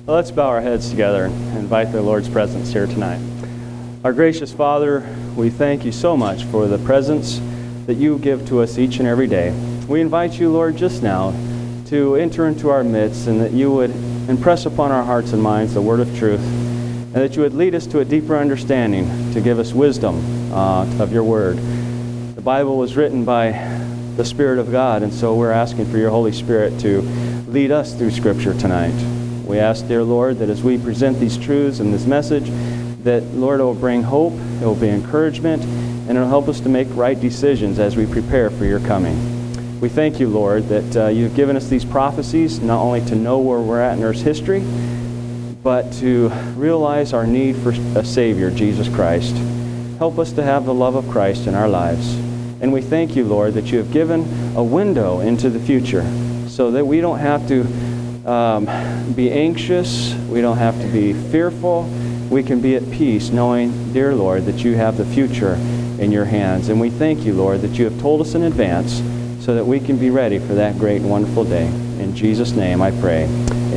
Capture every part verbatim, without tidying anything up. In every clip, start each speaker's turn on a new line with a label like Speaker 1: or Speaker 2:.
Speaker 1: Well, let's bow our heads together and invite the Lord's presence here tonight. Our gracious Father, we thank you so much for the presence that you give to us each and every day. We invite you, Lord, just now to enter into our midst, and that you would impress upon our hearts and minds the word of truth, and that you would lead us to a deeper understanding, to give us wisdom uh, of your word. The Bible was written by the Spirit of God, and so we're asking for your Holy Spirit to lead us through Scripture tonight. We ask, dear Lord, that as we present these truths and this message, that, Lord, it will bring hope, it will be encouragement, and it will help us to make right decisions as we prepare for your coming. We thank you, Lord, that uh, you've given us these prophecies not only to know where we're at in Earth's history, but to realize our need for a Savior, Jesus Christ. Help us to have the love of Christ in our lives. And we thank you, Lord, that you have given a window into the future so that we don't have to um, be anxious, we don't have to be fearful. We can be at peace knowing, dear Lord, that you have the future in your hands. And we thank you, Lord, that you have told us in advance so that we can be ready for that great and wonderful day. In Jesus' name I pray.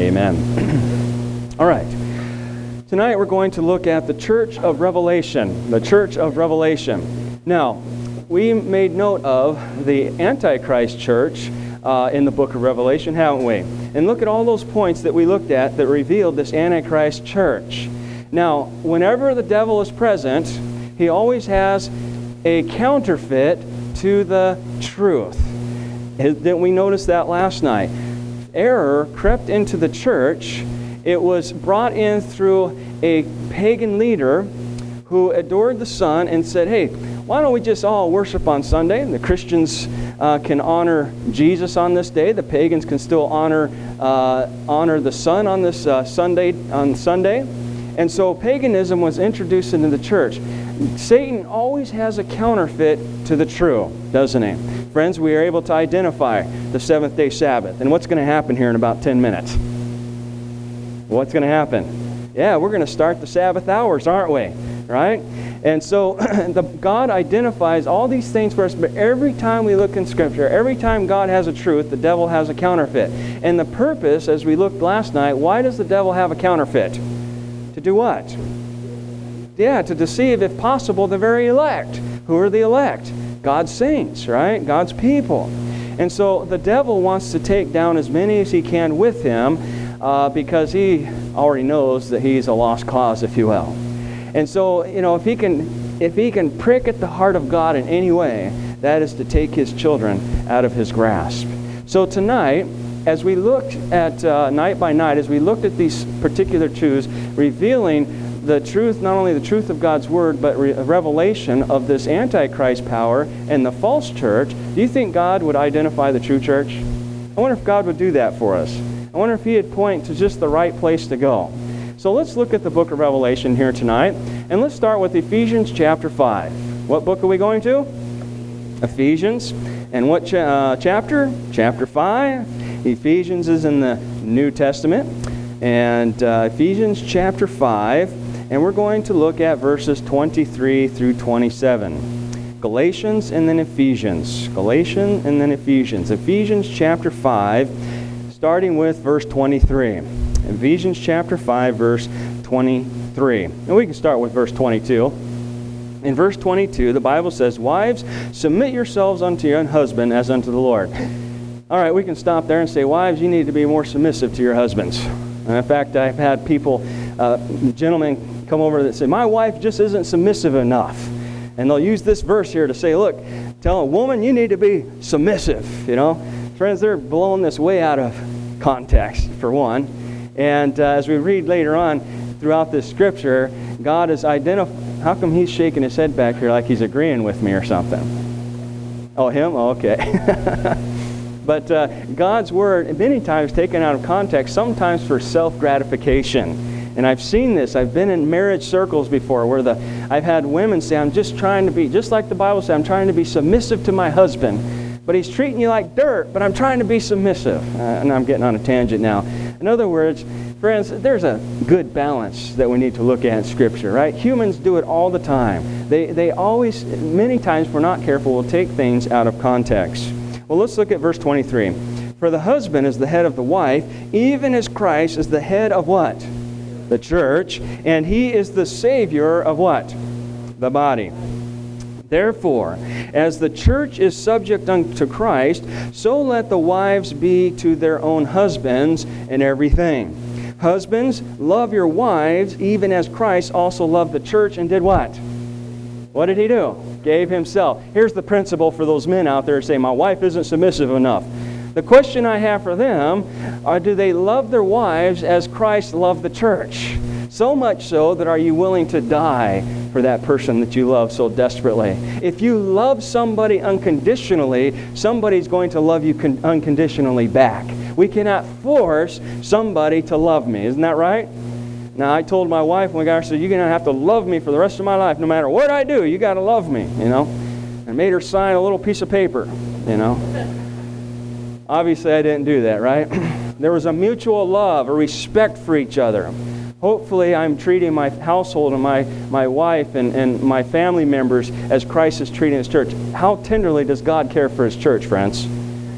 Speaker 1: Amen. All right. Tonight we're going to look at the Church of Revelation. The Church of Revelation. Now, we made note of the Antichrist church uh, in the book of Revelation, haven't we? And look at all those points that we looked at that revealed this Antichrist church. Now, whenever the devil is present, he always has a counterfeit to the truth. Didn't we notice that last night? Error crept into the church. It was brought in through a pagan leader who adored the sun and said, hey, why don't we just all worship on Sunday? The Christians uh, can honor Jesus on this day. The pagans can still honor uh, honor the sun on this uh, Sunday on Sunday. And so paganism was introduced into the church. Satan always has a counterfeit to the true, doesn't he? Friends, we are able to identify the seventh-day Sabbath. And what's going to happen here in about ten minutes? What's going to happen? Yeah, we're going to start the Sabbath hours, aren't we? Right? And so the, God identifies all these things for us, but every time we look in Scripture, every time God has a truth, the devil has a counterfeit. And the purpose, as we looked last night, why does the devil have a counterfeit? To do what? Yeah, to deceive, if possible, the very elect. Who are the elect? God's saints, right? God's people. And so the devil wants to take down as many as he can with him uh, because he already knows that he's a lost cause, if you will. And so, you know, if he can if he can prick at the heart of God in any way, that is to take his children out of his grasp. So tonight, as we looked at uh, night by night, as we looked at these particular truths, revealing the truth, not only the truth of God's Word, but re- a revelation of this Antichrist power and the false church, do you think God would identify the true church? I wonder if God would do that for us. I wonder if He would point to just the right place to go. So let's look at the book of Revelation here tonight, and let's start with Ephesians chapter five. What book are we going to? Ephesians. And what cha- uh, chapter? Chapter five. Ephesians is in the New Testament, and uh, Ephesians chapter five, and we're going to look at verses twenty-three through twenty-seven. Galatians and then Ephesians. Galatians and then Ephesians. Ephesians chapter five, starting with verse twenty-three. Ephesians chapter five, verse twenty-three. And we can start with verse twenty-two. In verse twenty-two, the Bible says, "Wives, submit yourselves unto your own husband as unto the Lord." All right, we can stop there and say, wives, you need to be more submissive to your husbands. And in fact, I've had people, uh, gentlemen, come over that say, my wife just isn't submissive enough. And they'll use this verse here to say, look, tell a woman you need to be submissive. You know, friends, they're blowing this way out of context, for one. And uh, as we read later on throughout this scripture, God is identifying. How come he's shaking his head back here like he's agreeing with me or something? Oh, him? Oh, okay. But uh, God's Word, many times taken out of context, sometimes for self-gratification. And I've seen this. I've been in marriage circles before where the I've had women say, I'm just trying to be, just like the Bible says, I'm trying to be submissive to my husband. But he's treating you like dirt, but I'm trying to be submissive. Uh, and I'm getting on a tangent now. In other words, friends, there's a good balance that we need to look at in Scripture, right? Humans do it all the time. They, they always, many times, if we're not careful, will take things out of context. Well, let's look at verse twenty-three. For the husband is the head of the wife, even as Christ is the head of what? The church. And he is the Savior of what? The body. Therefore, as the church is subject unto Christ, so let the wives be to their own husbands in everything. Husbands, love your wives, even as Christ also loved the church and did what? What did he do? Gave himself. Here's the principle for those men out there who say, my wife isn't submissive enough. The question I have for them are, do they love their wives as Christ loved the church? So much so that are you willing to die for that person that you love so desperately? If you love somebody unconditionally, somebody's going to love you con- unconditionally back. We cannot force somebody to love me. Isn't that right? Now, I told my wife when we got her, I said, you're going to have to love me for the rest of my life. No matter what I do, you got to love me, you know. I made her sign a little piece of paper, you know. Obviously, I didn't do that, right? There was a mutual love, a respect for each other. Hopefully, I'm treating my household and my, my wife and, and my family members as Christ is treating His church. How tenderly does God care for His church, friends?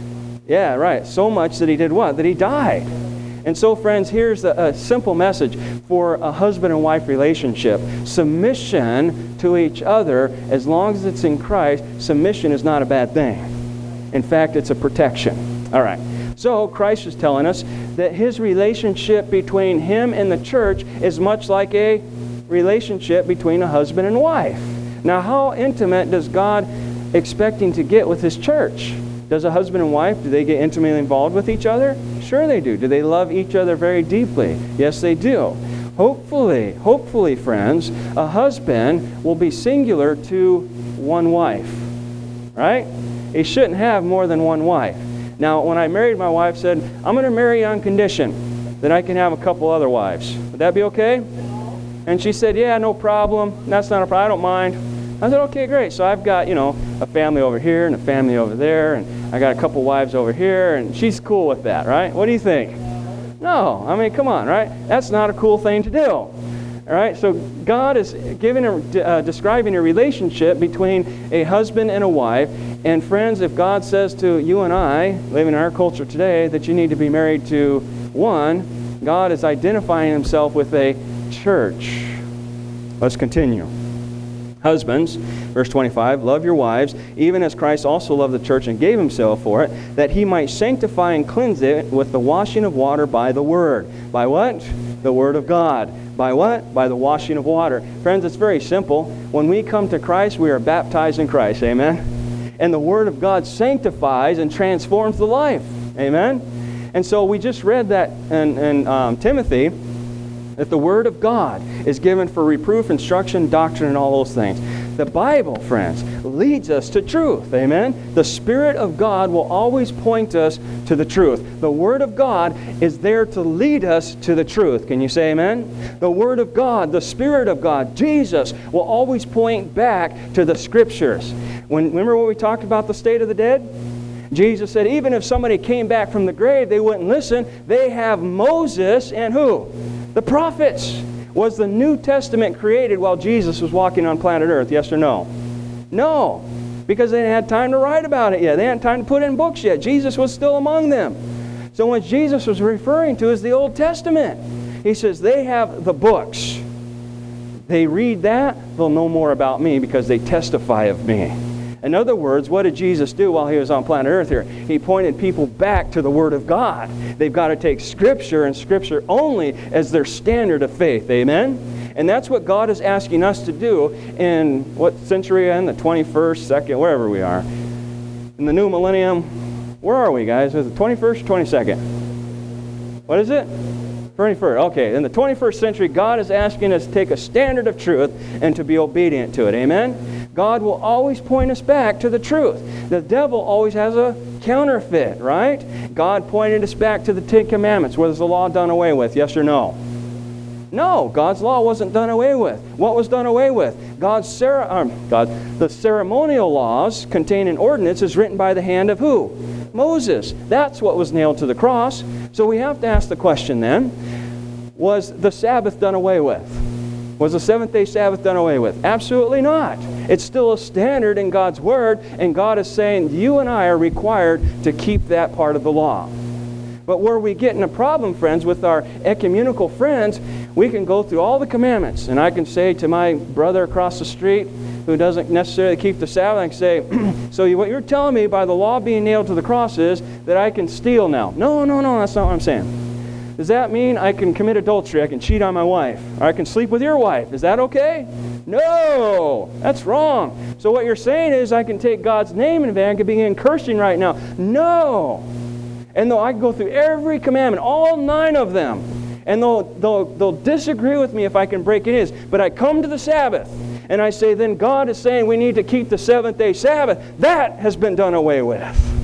Speaker 1: Yeah, right. So much that He did what? That He died. And so, friends, here's a, a simple message for a husband and wife relationship. Submission to each other, as long as it's in Christ, submission is not a bad thing. In fact, it's a protection. All right. So Christ is telling us that His relationship between Him and the church is much like a relationship between a husband and wife. Now, how intimate does God expecting to get with His church? Does a husband and wife, do they get intimately involved with each other? Sure they do. Do they love each other very deeply? Yes, they do. Hopefully, hopefully, friends, a husband will be singular to one wife. Right? He shouldn't have more than one wife. Now, when I married my wife, said, I'm going to marry you on condition that I can have a couple other wives. Would that be okay? And she said, yeah, no problem. That's not a problem. I don't mind. I said, okay, great. So I've got, you know, a family over here and a family over there, and I got a couple wives over here, and she's cool with that, right? What do you think? No. I mean, come on, right? That's not a cool thing to do. All right? So God is giving a, uh, describing a relationship between a husband and a wife. And friends, if God says to you and I, living in our culture today, that you need to be married to one, God is identifying Himself with a church. Let's continue. Husbands, verse twenty-five, love your wives, even as Christ also loved the church and gave Himself for it, that He might sanctify and cleanse it with the washing of water by the Word. By what? The Word of God. By what? By the washing of water. Friends, it's very simple. When we come to Christ, we are baptized in Christ. Amen? And the Word of God sanctifies and transforms the life. Amen? And so we just read that in, in um, Timothy, that the Word of God is given for reproof, instruction, doctrine, and all those things. The Bible, friends, leads us to truth. Amen? The Spirit of God will always point us to the truth. The Word of God is there to lead us to the truth. Can you say amen? The Word of God, the Spirit of God, Jesus, will always point back to the Scriptures. When, remember when we talked about the state of the dead? Jesus said, even if somebody came back from the grave, they wouldn't listen. They have Moses and who? The prophets. Was the New Testament created while Jesus was walking on planet Earth? Yes or no? No. Because they didn't have time to write about it yet. They hadn't time to put it in books yet. Jesus was still among them. So what Jesus was referring to is the Old Testament. He says, they have the books. They read that, they'll know more about me because they testify of me. In other words, what did Jesus do while He was on planet Earth here? He pointed people back to the Word of God. They've got to take Scripture and Scripture only as their standard of faith. Amen? And that's what God is asking us to do in what century we're in? The twenty-first, second, wherever we are. In the new millennium. Where are we, guys? Is it twenty-first or twenty-second? What is it? twenty-first. Okay, in the twenty-first century, God is asking us to take a standard of truth and to be obedient to it. Amen? God will always point us back to the truth. The devil always has a counterfeit, right? God pointed us back to the Ten Commandments. Was the law done away with? Yes or no? No, God's law wasn't done away with. What was done away with? God's cere- um, God, the ceremonial laws contained in ordinances written by the hand of who? Moses. That's what was nailed to the cross. So we have to ask the question then, was the Sabbath done away with? Was the seventh-day Sabbath done away with? Absolutely not. It's still a standard in God's Word, and God is saying you and I are required to keep that part of the law. But where we get in a problem, friends, with our ecumenical friends, we can go through all the commandments, and I can say to my brother across the street who doesn't necessarily keep the Sabbath, I can say, so you, what you're telling me by the law being nailed to the cross is that I can steal now. No, no, no, that's not what I'm saying. Does that mean I can commit adultery, I can cheat on my wife, or I can sleep with your wife? Is that okay? No, that's wrong. So what you're saying is I can take God's name in vain, I could begin cursing right now. No. And though I go through every commandment, all nine of them, and they'll, they'll, they'll disagree with me if I can break it is, but I come to the Sabbath, and I say, then God is saying we need to keep the seventh day Sabbath. That has been done away with.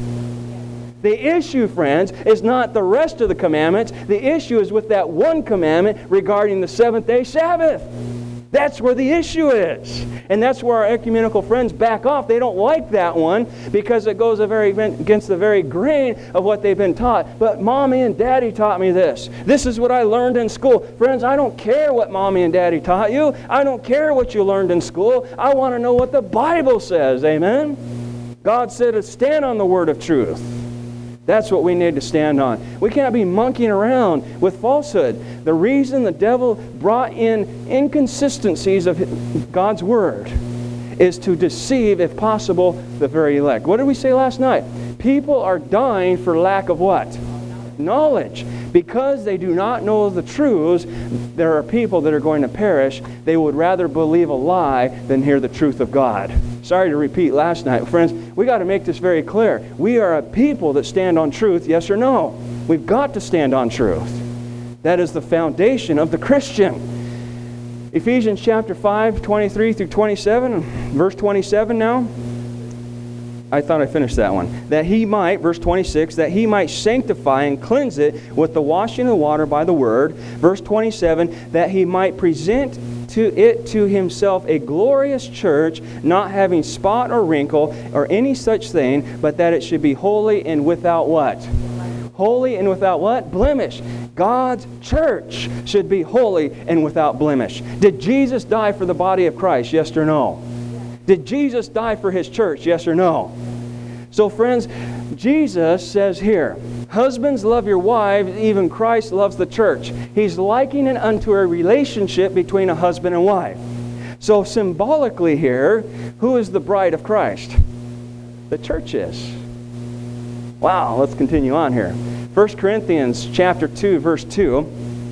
Speaker 1: The issue, friends, is not the rest of the commandments. The issue is with that one commandment regarding the seventh day Sabbath. That's where the issue is. And that's where our ecumenical friends back off. They don't like that one because it goes a very, against the very grain of what they've been taught. But Mommy and Daddy taught me this. This is what I learned in school. Friends, I don't care what Mommy and Daddy taught you. I don't care what you learned in school. I want to know what the Bible says. Amen? God said to stand on the word of truth. That's what we need to stand on. We can't be monkeying around with falsehood. The reason the devil brought in inconsistencies of God's Word is to deceive, if possible, the very elect. What did we say last night? People are dying for lack of what? Knowledge. Because they do not know the truths, there are people that are going to perish. They would rather believe a lie than hear the truth of God. Sorry to repeat last night. Friends, we got to make this very clear. We are a people that stand on truth, yes or no? We've got to stand on truth. That is the foundation of the Christian. Ephesians chapter five, twenty-three through twenty-seven, verse twenty-seven now. I thought I finished that one. That he might, verse twenty-six, that he might sanctify and cleanse it with the washing of water by the word. Verse twenty-seven, that he might present to it to himself a glorious church, not having spot or wrinkle or any such thing, but that it should be holy and without what? Holy and without what? Blemish. God's church should be holy and without blemish. Did Jesus die for the body of Christ? Yes or no? Did Jesus die for His church? Yes or no? So friends, Jesus says here, husbands, love your wives, even Christ loves the church. He's likening it unto a relationship between a husband and wife. So symbolically here, who is the bride of Christ? The church is. Wow, let's continue on here. First Corinthians chapter two, verse two.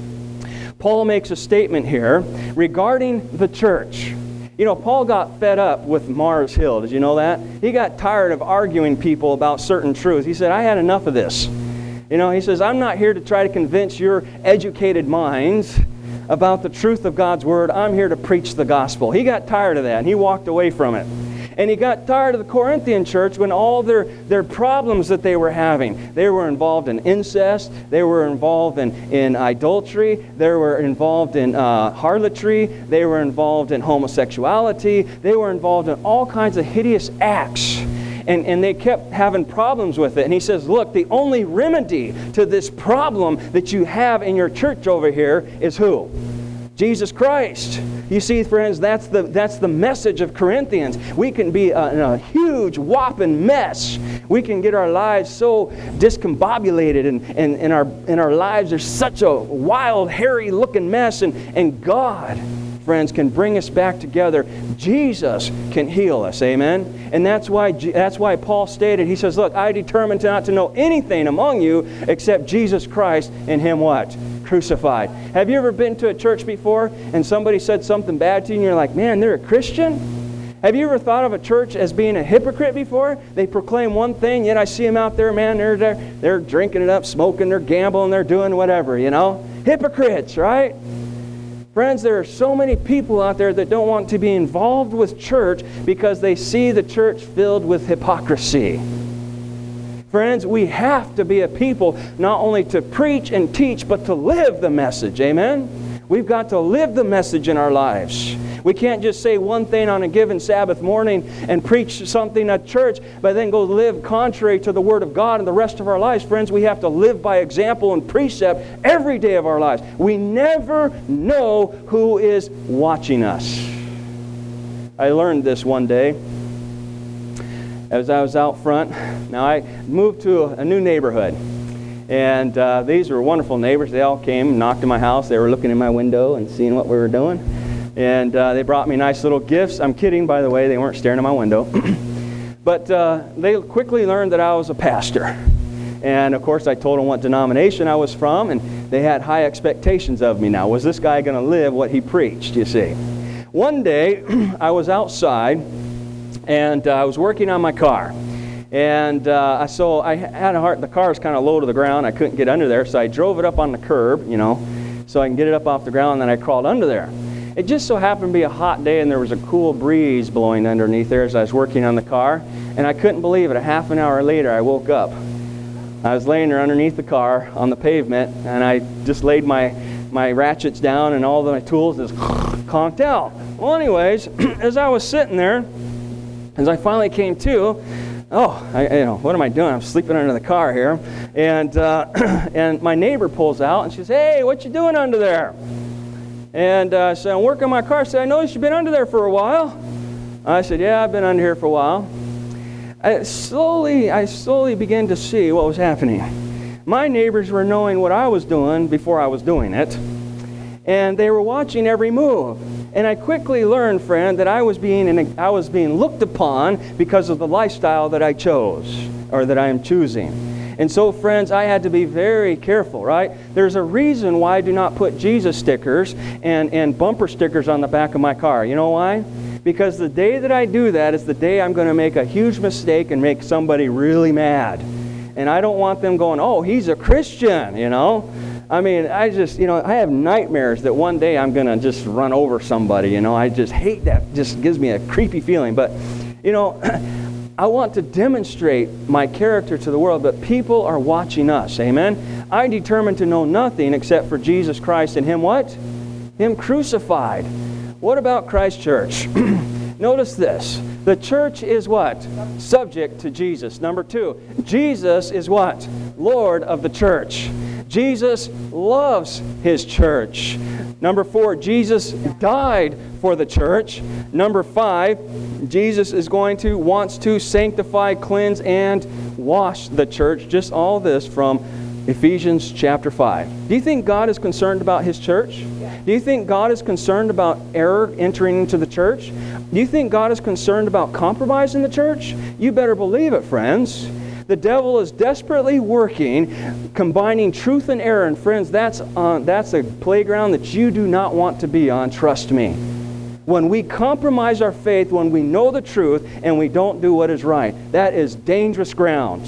Speaker 1: Paul makes a statement here regarding the church. You know, Paul got fed up with Mars Hill. Did you know that? He got tired of arguing people about certain truths. He said, I had enough of this. You know, he says, I'm not here to try to convince your educated minds about the truth of God's Word. I'm here to preach the gospel. He got tired of that, and he walked away from it. And he got tired of the Corinthian church when all their, their problems that they were having. They were involved in incest. They were involved in, in adultery. They were involved in uh, harlotry. They were involved in homosexuality. They were involved in all kinds of hideous acts. And, and they kept having problems with it. And he says, look, the only remedy to this problem that you have in your church over here is who? Jesus Christ. You see, friends, that's the that's the message of Corinthians. We can be a, in a huge, whopping mess. We can get our lives so discombobulated, and, and, and our in our lives there's such a wild, hairy-looking mess. And, and God, friends, can bring us back together. Jesus can heal us. Amen? And that's why that's why Paul stated, he says, look, I determined not to know anything among you except Jesus Christ and Him what? Crucified. Have you ever been to a church before and somebody said something bad to you and you're like, man, they're a Christian? Have you ever thought of a church as being a hypocrite before? They proclaim one thing, yet I see them out there, man, they're, they're, they're drinking it up, smoking, they're gambling, they're doing whatever, you know? Hypocrites, right? Friends, there are so many people out there that don't want to be involved with church because they see the church filled with hypocrisy. Friends, we have to be a people not only to preach and teach, but to live the message. Amen? We've got to live the message in our lives. We can't just say one thing on a given Sabbath morning and preach something at church, but then go live contrary to the Word of God in the rest of our lives. Friends, we have to live by example and precept every day of our lives. We never know who is watching us. I learned this one day as I was out front. Now, I moved to a new neighborhood, and uh, these were wonderful neighbors. They all came, knocked at my house. They were looking in my window and seeing what we were doing, and uh, they brought me nice little gifts. I'm kidding, by the way. They weren't staring at my window. But uh, they quickly learned that I was a pastor. And, of course, I told them what denomination I was from, and they had high expectations of me now. Was this guy going to live what he preached, you see? One day, I was outside, and uh, I was working on my car. And uh, so I had a hard, the car was kind of low to the ground. I couldn't get under there, so I drove it up on the curb, you know, so I can get it up off the ground, and then I crawled under there. It just so happened to be a hot day, and there was a cool breeze blowing underneath there as I was working on the car. And I couldn't believe it. A half an hour later, I woke up. I was laying there underneath the car on the pavement, and I just laid my, my ratchets down and all my tools just conked out. Well, anyways, as I was sitting there, as I finally came to, oh, I, you know, what am I doing? I'm sleeping under the car here. And, uh, and my neighbor pulls out, and she says, "Hey, what you doing under there?" And uh, I said, "I'm working on my car." I said, "I noticed you've been under there for a while." I said, "Yeah, I've been under here for a while." I slowly, I slowly began to see what was happening. My neighbors were knowing what I was doing before I was doing it, and they were watching every move. And I quickly learned, friend, that I was being I was being looked upon because of the lifestyle that I chose, or that I am choosing. And so, friends, I had to be very careful, right? There's a reason why I do not put Jesus stickers and, and bumper stickers on the back of my car. You know why? Because the day that I do that is the day I'm going to make a huge mistake and make somebody really mad. And I don't want them going, "Oh, he's a Christian," you know? I mean, I just, you know, I have nightmares that one day I'm going to just run over somebody, you know? I just hate that. It just gives me a creepy feeling. But, you know, I want to demonstrate my character to the world, but people are watching us, amen? I determined to know nothing except for Jesus Christ and Him what? Him crucified. What about Christ Church? Notice this. The church is what? Subject to Jesus. Number two, Jesus is what? Lord of the church. Jesus loves His church. Number four, Jesus died for the church. Number five, Jesus is going to, wants to sanctify, cleanse, and wash the church. Just all this from Ephesians chapter five. Do you think God is concerned about His church? Do you think God is concerned about error entering into the church? Do you think God is concerned about compromise in the church? You better believe it, friends. The devil is desperately working, combining truth and error. And friends, that's, uh, that's a playground that you do not want to be on, trust me. When we compromise our faith, when we know the truth and we don't do what is right, that is dangerous ground.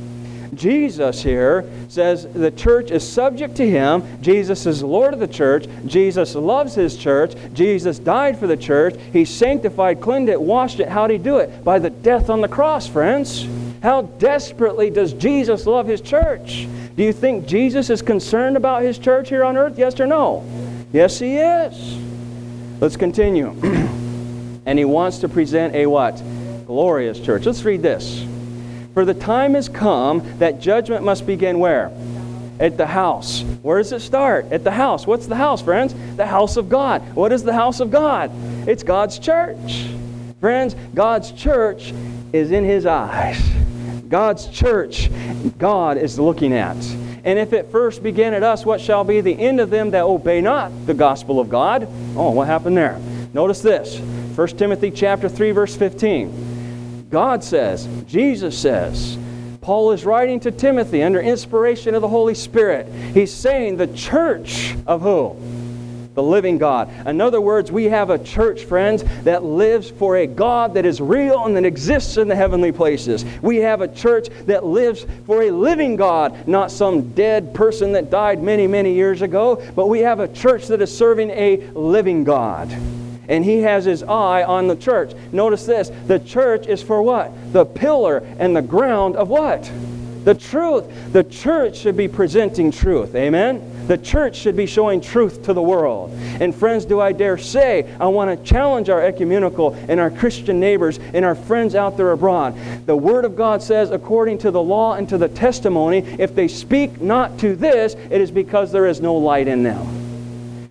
Speaker 1: Jesus here says the church is subject to Him. Jesus is Lord of the church. Jesus loves His church. Jesus died for the church. He sanctified, cleansed it, washed it. How did He do it? By the death on the cross, friends. How desperately does Jesus love His church? Do you think Jesus is concerned about His church here on earth? Yes or no? Yes, He is. Let's continue. And He wants to present a what? Glorious church. Let's read this. For the time has come that judgment must begin where? At the house. Where does it start? At the house. What's the house, friends? The house of God. What is the house of God? It's God's church. Friends, God's church is in His eyes. God's church, God is looking at. And if it first began at us, what shall be the end of them that obey not the gospel of God? Oh, what happened there? Notice this. First Timothy chapter three, verse fifteen. God says, Jesus says, Paul is writing to Timothy under inspiration of the Holy Spirit. He's saying the church of who? The living God. In other words, we have a church, friends, that lives for a God that is real and that exists in the heavenly places. We have a church that lives for a living God, not some dead person that died many, many years ago, but we have a church that is serving a living God. And He has His eye on the church. Notice this. The church is for what? The pillar and the ground of what? The truth. The church should be presenting truth. Amen? The church should be showing truth to the world. And friends, do I dare say, I want to challenge our ecumenical and our Christian neighbors and our friends out there abroad. The Word of God says, according to the law and to the testimony, if they speak not to this, it is because there is no light in them.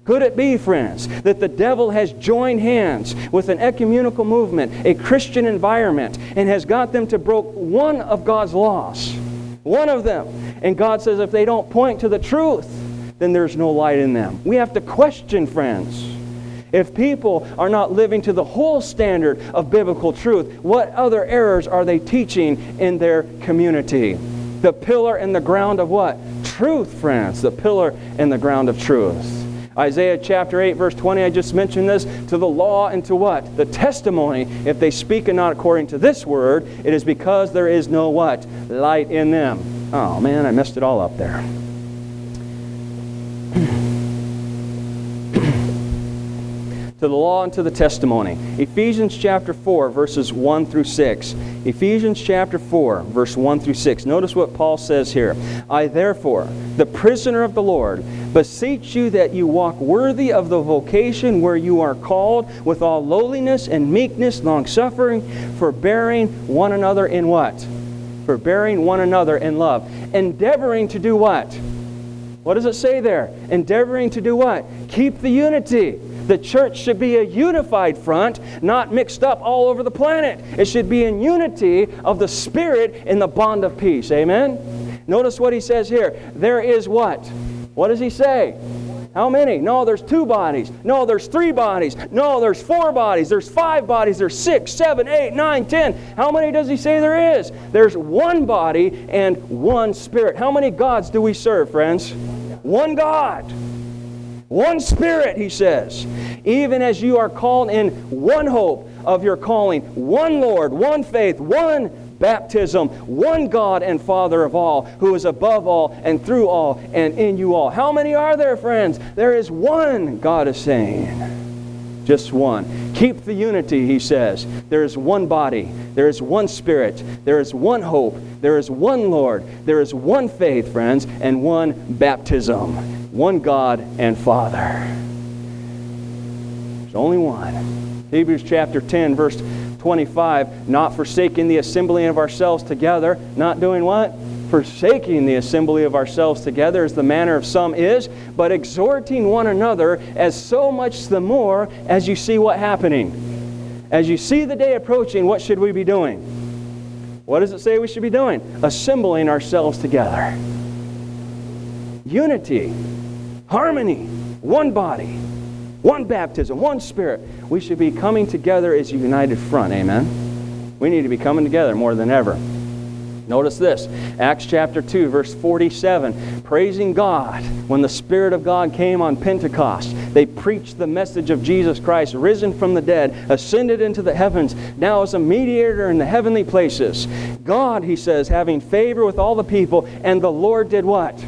Speaker 1: Could it be, friends, that the devil has joined hands with an ecumenical movement, a Christian environment, and has got them to broke one of God's laws? One of them. And God says if they don't point to the truth, then there's no light in them. We have to question, friends. If people are not living to the whole standard of biblical truth, what other errors are they teaching in their community? The pillar and the ground of what? Truth, friends. The pillar and the ground of truth. Isaiah chapter eight, verse twenty, I just mentioned this, to the law and to what? The testimony. If they speak and not according to this word, it is because there is no what? Light in them. Oh man, I messed it all up there. To the law and to the testimony. Ephesians chapter four, verses one through six. Ephesians chapter four, verse one through six. Notice what Paul says here. I therefore, the prisoner of the Lord, beseech you that you walk worthy of the vocation where you are called, with all lowliness and meekness, long-suffering, forbearing one another in what? Forbearing one another in love. Endeavoring to do what? What does it say there? Endeavoring to do what? Keep the unity. The church should be a unified front, not mixed up all over the planet. It should be in unity of the Spirit in the bond of peace. Amen? Notice what he says here. There is what? What does he say? How many? No, there's two bodies. No, there's three bodies. No, there's four bodies. There's five bodies. There's six, seven, eight, nine, ten. How many does he say there is? There's one body and one Spirit. How many gods do we serve, friends? One God. One Spirit, he says. Even as you are called in one hope of your calling, one Lord, one faith, one baptism, one God and Father of all, who is above all and through all and in you all. How many are there, friends? There is one, God is saying. Just one. Keep the unity, he says. There is one body. There is one Spirit. There is one hope. There is one Lord. There is one faith, friends, and one baptism. One God and Father. There's only one. Hebrews chapter ten, verse twenty-five, not forsaking the assembly of ourselves together. Not doing what? Forsaking the assembly of ourselves together, as the manner of some is, but exhorting one another, as so much the more as you see what happening. As you see the day approaching, what should we be doing? What does it say we should be doing? Assembling ourselves together. Unity. Harmony, one body, one baptism, one Spirit. We should be coming together as a united front, amen? We need to be coming together more than ever. Notice this, Acts chapter two, verse forty-seven, praising God when the Spirit of God came on Pentecost. They preached the message of Jesus Christ, risen from the dead, ascended into the heavens, now as a mediator in the heavenly places. God, he says, having favor with all the people, and the Lord did what?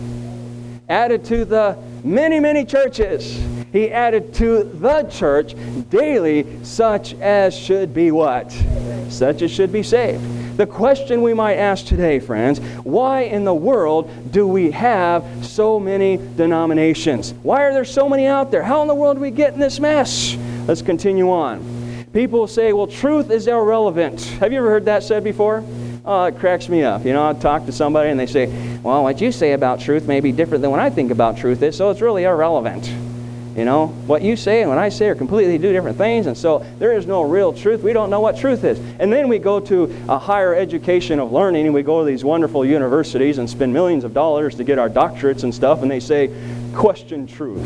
Speaker 1: Added to the many, many churches. He added to the church daily such as should be what? Such as should be saved. The question we might ask today, friends, why in the world do we have so many denominations? Why are there so many out there? How in the world do we get in this mess? Let's continue on. People say, well, truth is irrelevant. Have you ever heard that said before? Oh, it cracks me up. You know, I talk to somebody and they say, well, what you say about truth may be different than what I think about truth is, so it's really irrelevant. You know, what you say and what I say are completely two different things, and so there is no real truth. We don't know what truth is. And then we go to a higher education of learning, and we go to these wonderful universities and spend millions of dollars to get our doctorates and stuff, and they say, question truth.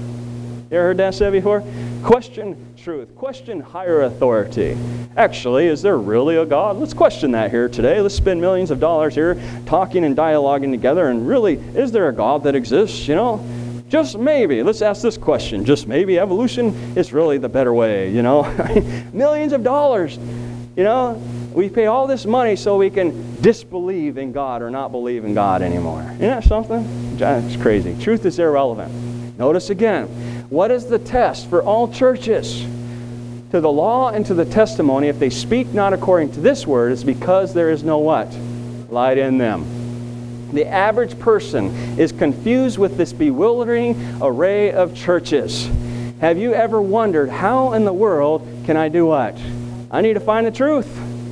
Speaker 1: You ever heard that said before? Question truth. Question higher authority. Actually, is there really a God? Let's question that here today. Let's spend millions of dollars here talking and dialoguing together. And really, is there a God that exists? You know, just maybe. Let's ask this question. Just maybe evolution is really the better way, you know. Millions of dollars. You know, we pay all this money so we can disbelieve in God or not believe in God anymore. Isn't that something? It's crazy. Truth is irrelevant. Notice again, what is the test for all churches? To the law and to the testimony, if they speak not according to this word, it's because there is no what? Light in them. The average person is confused with this bewildering array of churches. Have you ever wondered, how in the world can I do what? I need to find the truth.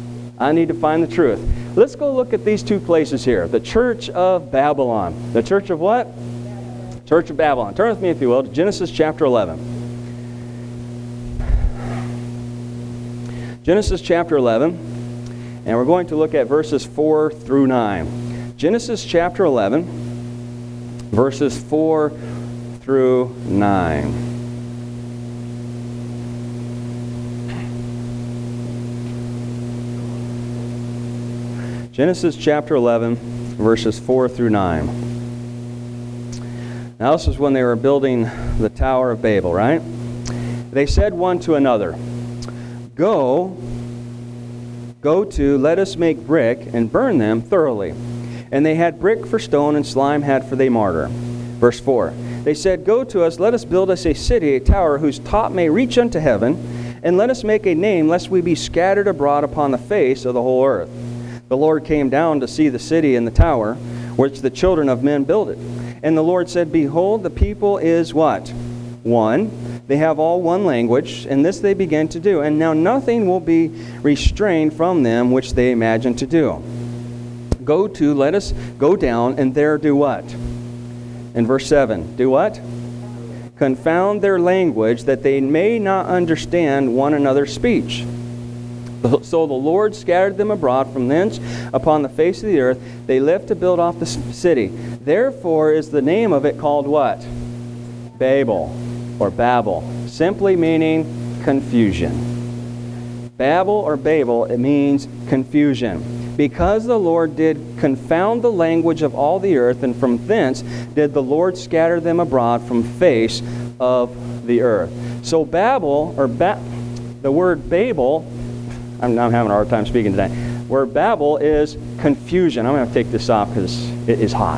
Speaker 1: I need to find the truth. Let's go look at these two places here. The Church of Babylon. The Church of what? Church of Babylon. Turn with me, if you will, to Genesis chapter eleven. Genesis chapter eleven, and we're going to look at verses four through nine. Genesis chapter eleven, verses four through nine. Genesis chapter eleven, verses four through nine. Now this is when they were building the Tower of Babel, right? They said one to another, Go, go to, let us make brick and burn them thoroughly. And they had brick for stone and slime had for the mortar. Verse four. They said, Go to us, let us build us a city, a tower whose top may reach unto heaven, and let us make a name, lest we be scattered abroad upon the face of the whole earth. The Lord came down to see the city and the tower, which the children of men builded. And the Lord said, Behold, the people is what? One. They have all one language, and this they began to do. And now nothing will be restrained from them which they imagine to do. Go to, let us go down, and there do what? In verse seven, do what? Confound their language, that they may not understand one another's speech. So the Lord scattered them abroad from thence upon the face of the earth. They left to build off the city. Therefore is the name of it called what? Babel, or Babel, simply meaning confusion. Babel or Babel, it means confusion. Because the Lord did confound the language of all the earth, and from thence did the Lord scatter them abroad from face of the earth. So Babel, or ba- the word Babel, I'm, I'm having a hard time speaking today. Word Babel is confusion. I'm going to take this off because it is hot.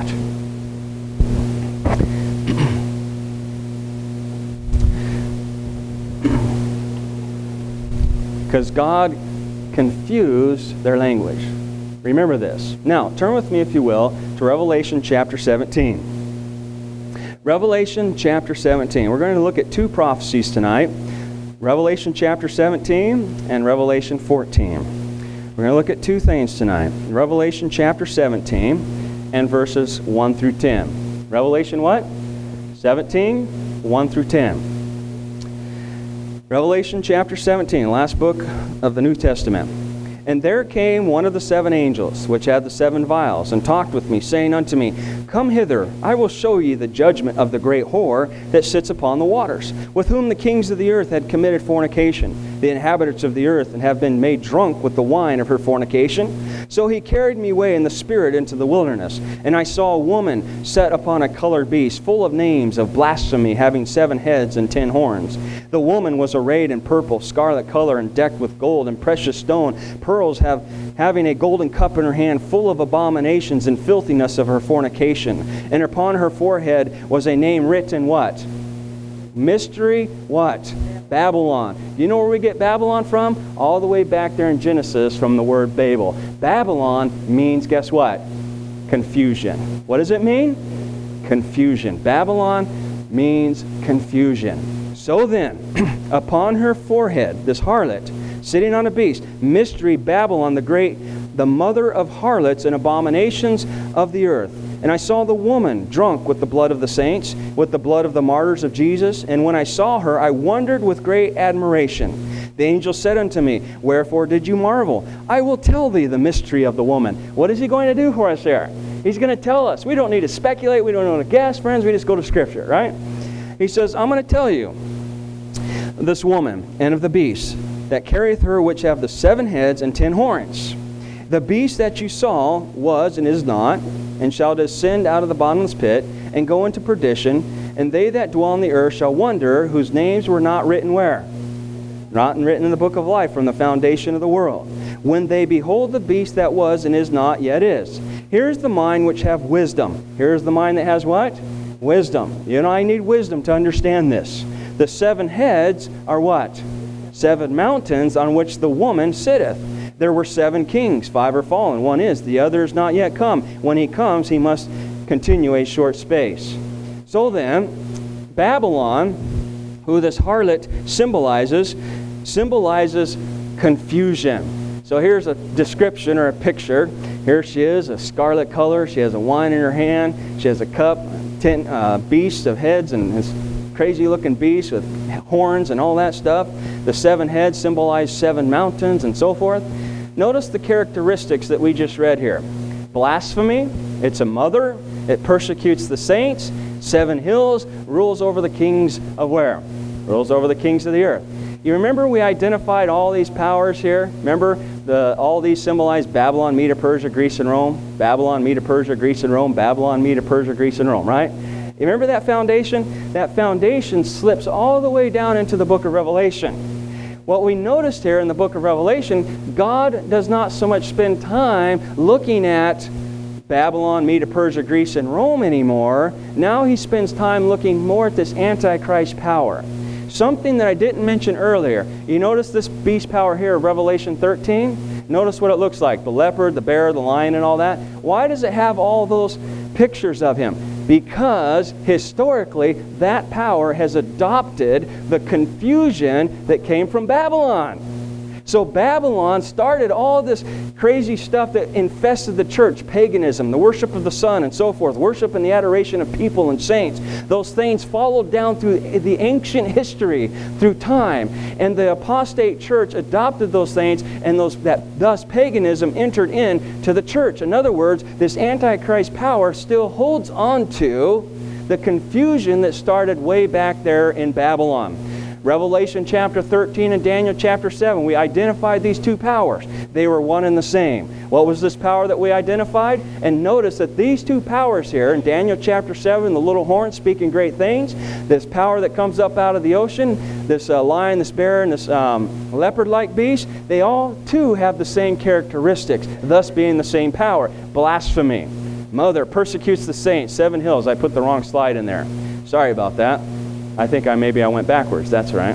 Speaker 1: Because God confused their language. Remember this. Now, turn with me, if you will, to Revelation chapter seventeen. Revelation chapter seventeen. We're going to look at two prophecies tonight. Revelation chapter seventeen and Revelation fourteen. We're going to look at two things tonight. Revelation chapter seventeen and verses one through ten. Revelation what? seventeen, one through ten. Revelation chapter seventeen, last book of the New Testament. And there came one of the seven angels, which had the seven vials, and talked with me, saying unto me, Come hither, I will show ye the judgment of the great whore that sits upon the waters, with whom the kings of the earth had committed fornication, the inhabitants of the earth, and have been made drunk with the wine of her fornication. So he carried me away in the spirit into the wilderness, and I saw a woman set upon a colored beast, full of names of blasphemy, having seven heads and ten horns. The woman was arrayed in purple, scarlet color, and decked with gold and precious stone, pearls, have, having a golden cup in her hand, full of abominations and filthiness of her fornication. And upon her forehead was a name written, what? Mystery, what? Babylon. Do you know where we get Babylon from? All the way back there in Genesis from the word Babel. Babylon means, guess what? Confusion. What does it mean? Confusion. Babylon means confusion. So then, upon her forehead, this harlot, sitting on a beast, mystery, Babylon the great, the mother of harlots and abominations of the earth. And I saw the woman drunk with the blood of the saints, with the blood of the martyrs of Jesus. And when I saw her, I wondered with great admiration. The angel said unto me, Wherefore did you marvel? I will tell thee the mystery of the woman. What is he going to do for us there? He's going to tell us. We don't need to speculate. We don't need to guess, friends. We just go to Scripture, right? He says, I'm going to tell you this woman and of the beast that carrieth her, which have the seven heads and ten horns. The beast that you saw was and is not, and shall descend out of the bottomless pit, and go into perdition, and they that dwell on the earth shall wonder, whose names were not written where? Not written in the book of life from the foundation of the world. When they behold the beast that was and is not, yet is. Here's the mind which have wisdom. Here's the mind that has what? Wisdom. You and I need wisdom to understand this. The seven heads are what? Seven mountains on which the woman sitteth. There were seven kings, five are fallen, one is, the other is not yet come. When he comes, he must continue a short space. So then, Babylon, who this harlot symbolizes, symbolizes confusion. So here's a description or a picture. Here she is, a scarlet color. She has a wine in her hand. She has a cup, ten uh, beasts of heads and his crazy-looking beasts with horns and all that stuff. The seven heads symbolize seven mountains and so forth. Notice the characteristics that we just read here. Blasphemy, it's a mother. It persecutes the saints. Seven hills, rules over the kings of where? Rules over the kings of the earth. You remember we identified all these powers here? Remember the, all these symbolize Babylon, Media, Persia, Greece, and Rome? Babylon, Media, Persia, Greece, and Rome. Babylon, Media, Persia, Greece, and Rome, right? You remember that foundation? That foundation slips all the way down into the book of Revelation. What we noticed here in the book of Revelation, God does not so much spend time looking at Babylon, Media, Persia, Greece, and Rome anymore. Now he spends time looking more at this Antichrist power. Something that I didn't mention earlier. You notice this beast power here of Revelation thirteen? Notice what it looks like. The leopard, the bear, the lion, and all that. Why does it have all those pictures of him? Because historically that power has adopted the confusion that came from Babylon. So Babylon started all this crazy stuff that infested the church, paganism, the worship of the sun and so forth, worship and the adoration of people and saints. Those things followed down through the ancient history, through time. And the apostate church adopted those things, and those that thus paganism entered into the church. In other words, this Antichrist power still holds on to the confusion that started way back there in Babylon. Revelation chapter thirteen and Daniel chapter seven, we identified these two powers. They were one and the same. What was this power that we identified? And notice that these two powers here in Daniel chapter seven, the little horn speaking great things, this power that comes up out of the ocean, this uh, lion, this bear, and this um, leopard-like beast, they all too have the same characteristics, thus being the same power. Blasphemy. Mother persecutes the saints. Seven hills. I put the wrong slide in there. Sorry about that. I think I maybe I went backwards. That's right.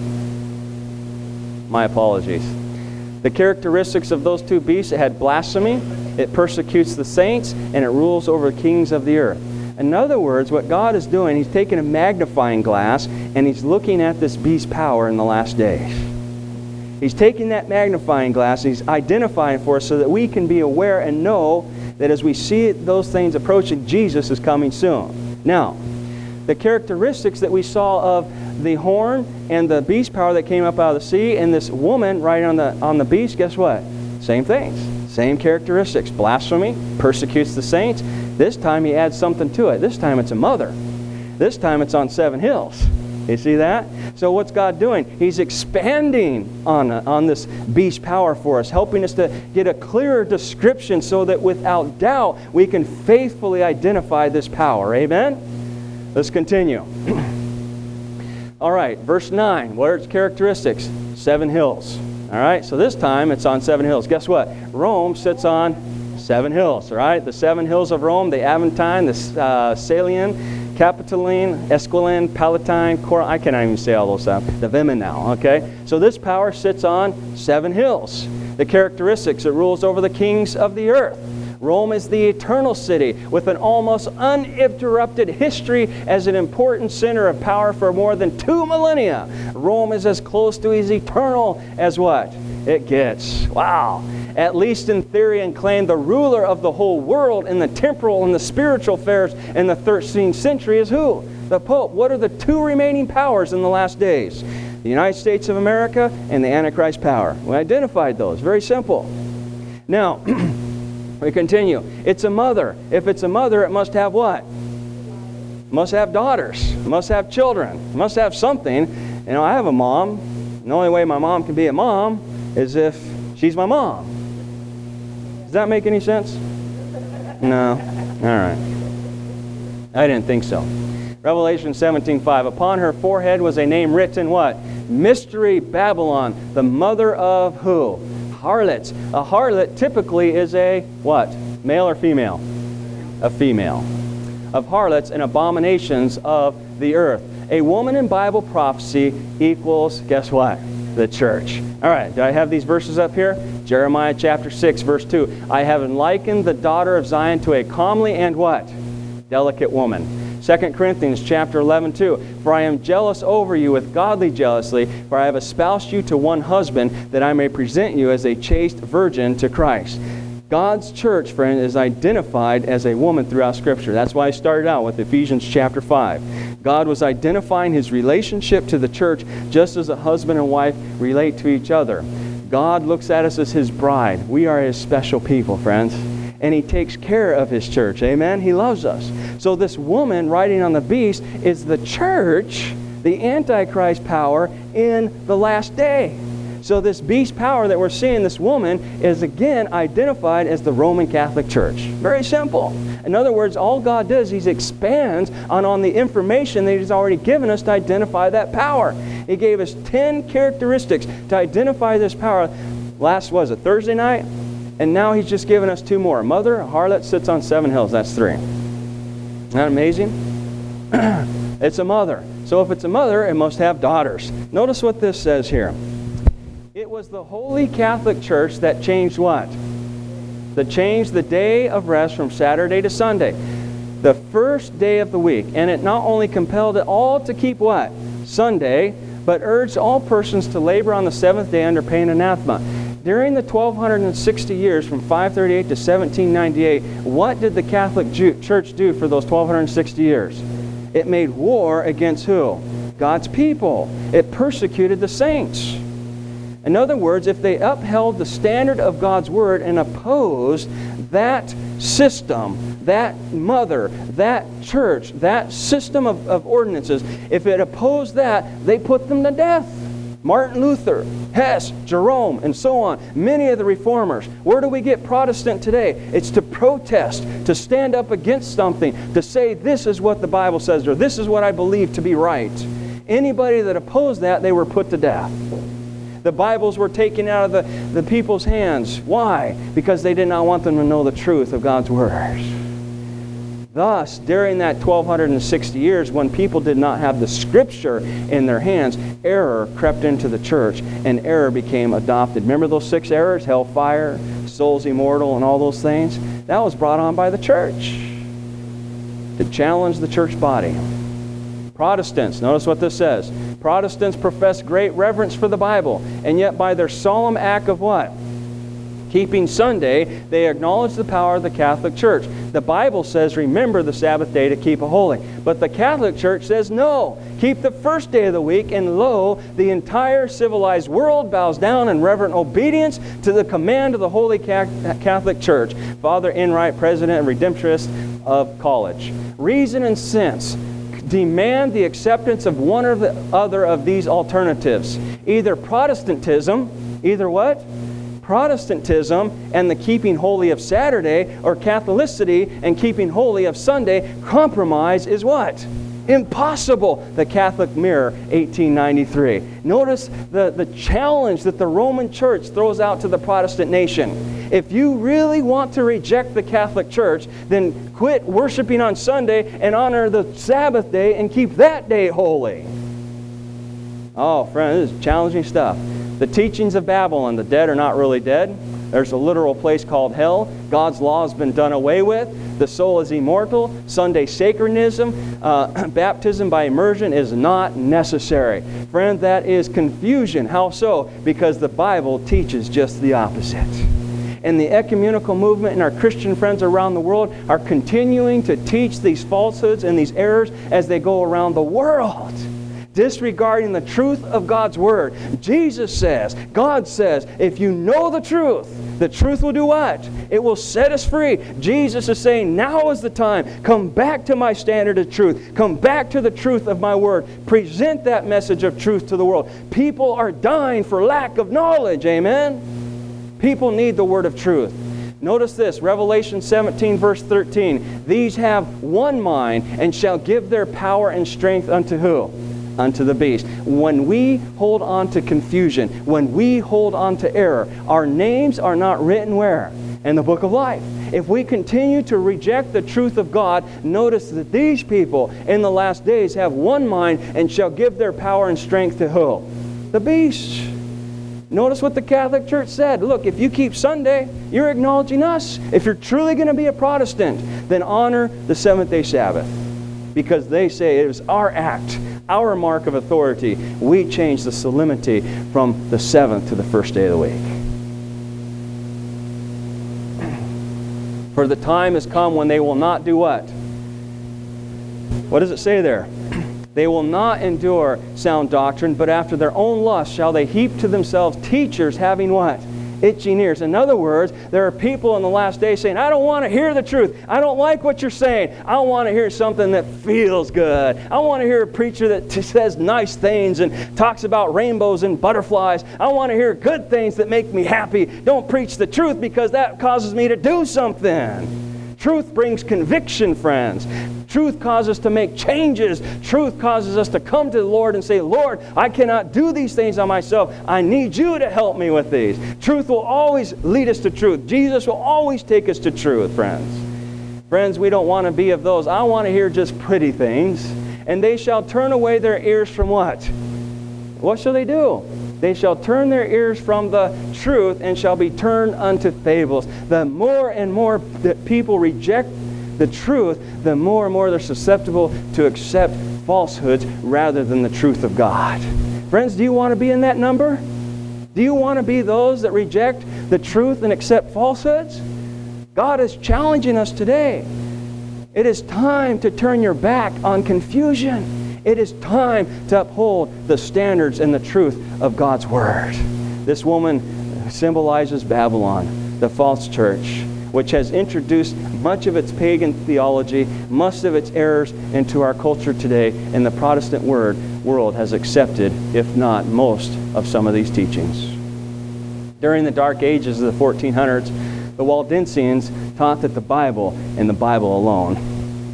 Speaker 1: My apologies. The characteristics of those two beasts, it had blasphemy, it persecutes the saints, and it rules over kings of the earth. In other words, what God is doing, He's taking a magnifying glass and He's looking at this beast power in the last days. He's taking that magnifying glass, He's identifying for us so that we can be aware and know that as we see those things approaching, Jesus is coming soon. Now, the characteristics that we saw of the horn and the beast power that came up out of the sea and this woman riding on the on the beast, guess what? Same things. Same characteristics. Blasphemy, persecutes the saints. This time he adds something to it. This time it's a mother. This time it's on seven hills. You see that? So what's God doing? He's expanding on, on this beast power for us, helping us to get a clearer description so that without doubt we can faithfully identify this power. Amen? Let's continue. All right, verse nine. What are its characteristics? Seven hills. All right, so this time it's on seven hills. Guess what? Rome sits on seven hills. All right, the seven hills of Rome, the Aventine, the uh, Salian, Capitoline, Esquiline, Palatine, Cor- I cannot even say all those stuff. The Viminal, okay? So this power sits on seven hills. The characteristics, it rules over the kings of the earth. Rome is the eternal city with an almost uninterrupted history as an important center of power for more than two millennia. Rome is as close to as eternal as what? It gets. Wow. At least in theory and claim, the ruler of the whole world in the temporal and the spiritual affairs in the thirteenth century is who? The Pope. What are the two remaining powers in the last days? The United States of America and the Antichrist power. We identified those. Very simple. Now, we continue. It's a mother. If it's a mother, it must have what? Must have daughters. Must have children. Must have something. You know, I have a mom. The only way my mom can be a mom is if she's my mom. Does that make any sense? No. All right. I didn't think so. Revelation seventeen five. Upon her forehead was a name written what? Mystery Babylon, the mother of who? Harlots. A harlot typically is a what? Male or female? A female. Of harlots and abominations of the earth. A woman in Bible prophecy equals, guess what? The church. All right, do I have these verses up here? Jeremiah chapter six, verse two. I have likened the daughter of Zion to a comely and what? Delicate woman. Second Corinthians chapter eleven, two. For I am jealous over you with godly jealousy, for I have espoused you to one husband, that I may present you as a chaste virgin to Christ. God's church, friend, is identified as a woman throughout Scripture. That's why I started out with Ephesians chapter five. God was identifying His relationship to the church just as a husband and wife relate to each other. God looks at us as His bride. We are His special people, friends. And He takes care of His church. Amen? He loves us. So this woman riding on the beast is the church, the Antichrist power in the last day. So this beast power that we're seeing, this woman, is again identified as the Roman Catholic Church. Very simple. In other words, all God does, He expands on, on the information that He's already given us to identify that power. He gave us ten characteristics to identify this power. Last, was it, Thursday night? And now He's just given us two more. A mother, a harlot, sits on seven hills. That's three. Isn't that amazing? It's a mother. So if it's a mother, it must have daughters. Notice what this says here. It was the Holy Catholic Church that changed what? That changed the day of rest from Saturday to Sunday. The first day of the week. And it not only compelled it all to keep what? Sunday, but urged all persons to labor on the seventh day under pain of anathema. During the twelve sixty years from five thirty-eight to seventeen ninety-eight, what did the Catholic Jew, Church do for those twelve sixty years? It made war against who? God's people. It persecuted the saints. In other words, if they upheld the standard of God's Word and opposed that system, that mother, that church, that system of, of ordinances, if it opposed that, they put them to death. Martin Luther, Hess, Jerome, and so on. Many of the reformers. Where do we get Protestant today? It's to protest, to stand up against something, to say this is what the Bible says, or this is what I believe to be right. Anybody that opposed that, they were put to death. The Bibles were taken out of the, the people's hands. Why? Because they did not want them to know the truth of God's Word. Thus, during that twelve sixty years, when people did not have the Scripture in their hands, error crept into the church, and error became adopted. Remember those six errors? Hellfire, souls immortal, and all those things? That was brought on by the church to challenge the church body. Protestants, notice what this says. Protestants profess great reverence for the Bible, and yet by their solemn act of what? Keeping Sunday, they acknowledge the power of the Catholic Church. The Bible says, remember the Sabbath day to keep it holy. But the Catholic Church says, no, keep the first day of the week, and lo, the entire civilized world bows down in reverent obedience to the command of the Holy Catholic Church. Father Enright, President and Redemptorist of College. Reason and sense demand the acceptance of one or the other of these alternatives. Either Protestantism, either what? Protestantism and the keeping holy of Saturday, or Catholicity and keeping holy of Sunday. Compromise is what? Impossible. The Catholic Mirror, eighteen ninety-three. Notice the, the challenge that the Roman Church throws out to the Protestant nation. If you really want to reject the Catholic Church, then quit worshiping on Sunday and honor the Sabbath day and keep that day holy. Oh, friend, this is challenging stuff. The teachings of Babylon, the dead are not really dead. There's a literal place called hell. God's law has been done away with. The soul is immortal. Sunday sacramentism, uh, baptism by immersion is not necessary. Friend, that is confusion. How so? Because the Bible teaches just the opposite. And the ecumenical movement and our Christian friends around the world are continuing to teach these falsehoods and these errors as they go around the world, disregarding the truth of God's Word. Jesus says, God says, if you know the truth, the truth will do what? It will set us free. Jesus is saying, now is the time. Come back to my standard of truth. Come back to the truth of my Word. Present that message of truth to the world. People are dying for lack of knowledge. Amen? People need the Word of truth. Notice this, Revelation seventeen, verse thirteen. These have one mind and shall give their power and strength unto who? Unto the beast. When we hold on to confusion, when we hold on to error, our names are not written where? In the book of life. If we continue to reject the truth of God, notice that these people in the last days have one mind and shall give their power and strength to who? The beast. Notice what the Catholic Church said. Look, if you keep Sunday, you're acknowledging us. If you're truly going to be a Protestant, then honor the seventh-day Sabbath. Because they say it is our act, our mark of authority. We change the solemnity from the seventh to the first day of the week. For the time has come when they will not do what? What does it say there? They will not endure sound doctrine, but after their own lust shall they heap to themselves teachers having what? Itching ears. In other words, there are people in the last days saying, I don't want to hear the truth. I don't like what you're saying. I want to hear something that feels good. I want to hear a preacher that t- says nice things and talks about rainbows and butterflies. I want to hear good things that make me happy. Don't preach the truth because that causes me to do something. Truth brings conviction, friends. Truth causes us to make changes. Truth causes us to come to the Lord and say, Lord, I cannot do these things on myself. I need you to help me with these. Truth will always lead us to truth. Jesus will always take us to truth, friends. Friends, we don't want to be of those. I want to hear just pretty things. And they shall turn away their ears from what? What shall they do? They shall turn their ears from the truth and shall be turned unto fables. The more and more that people reject the truth, the more and more they're susceptible to accept falsehoods rather than the truth of God. Friends, do you want to be in that number? Do you want to be those that reject the truth and accept falsehoods? God is challenging us today. It is time to turn your back on confusion. It is time to uphold the standards and the truth of God's Word. This woman symbolizes Babylon, the false church, which has introduced much of its pagan theology, most of its errors into our culture today, and the Protestant word, world has accepted, if not most, of some of these teachings. During the dark ages of the fourteen hundreds, the Waldensians taught that the Bible and the Bible alone.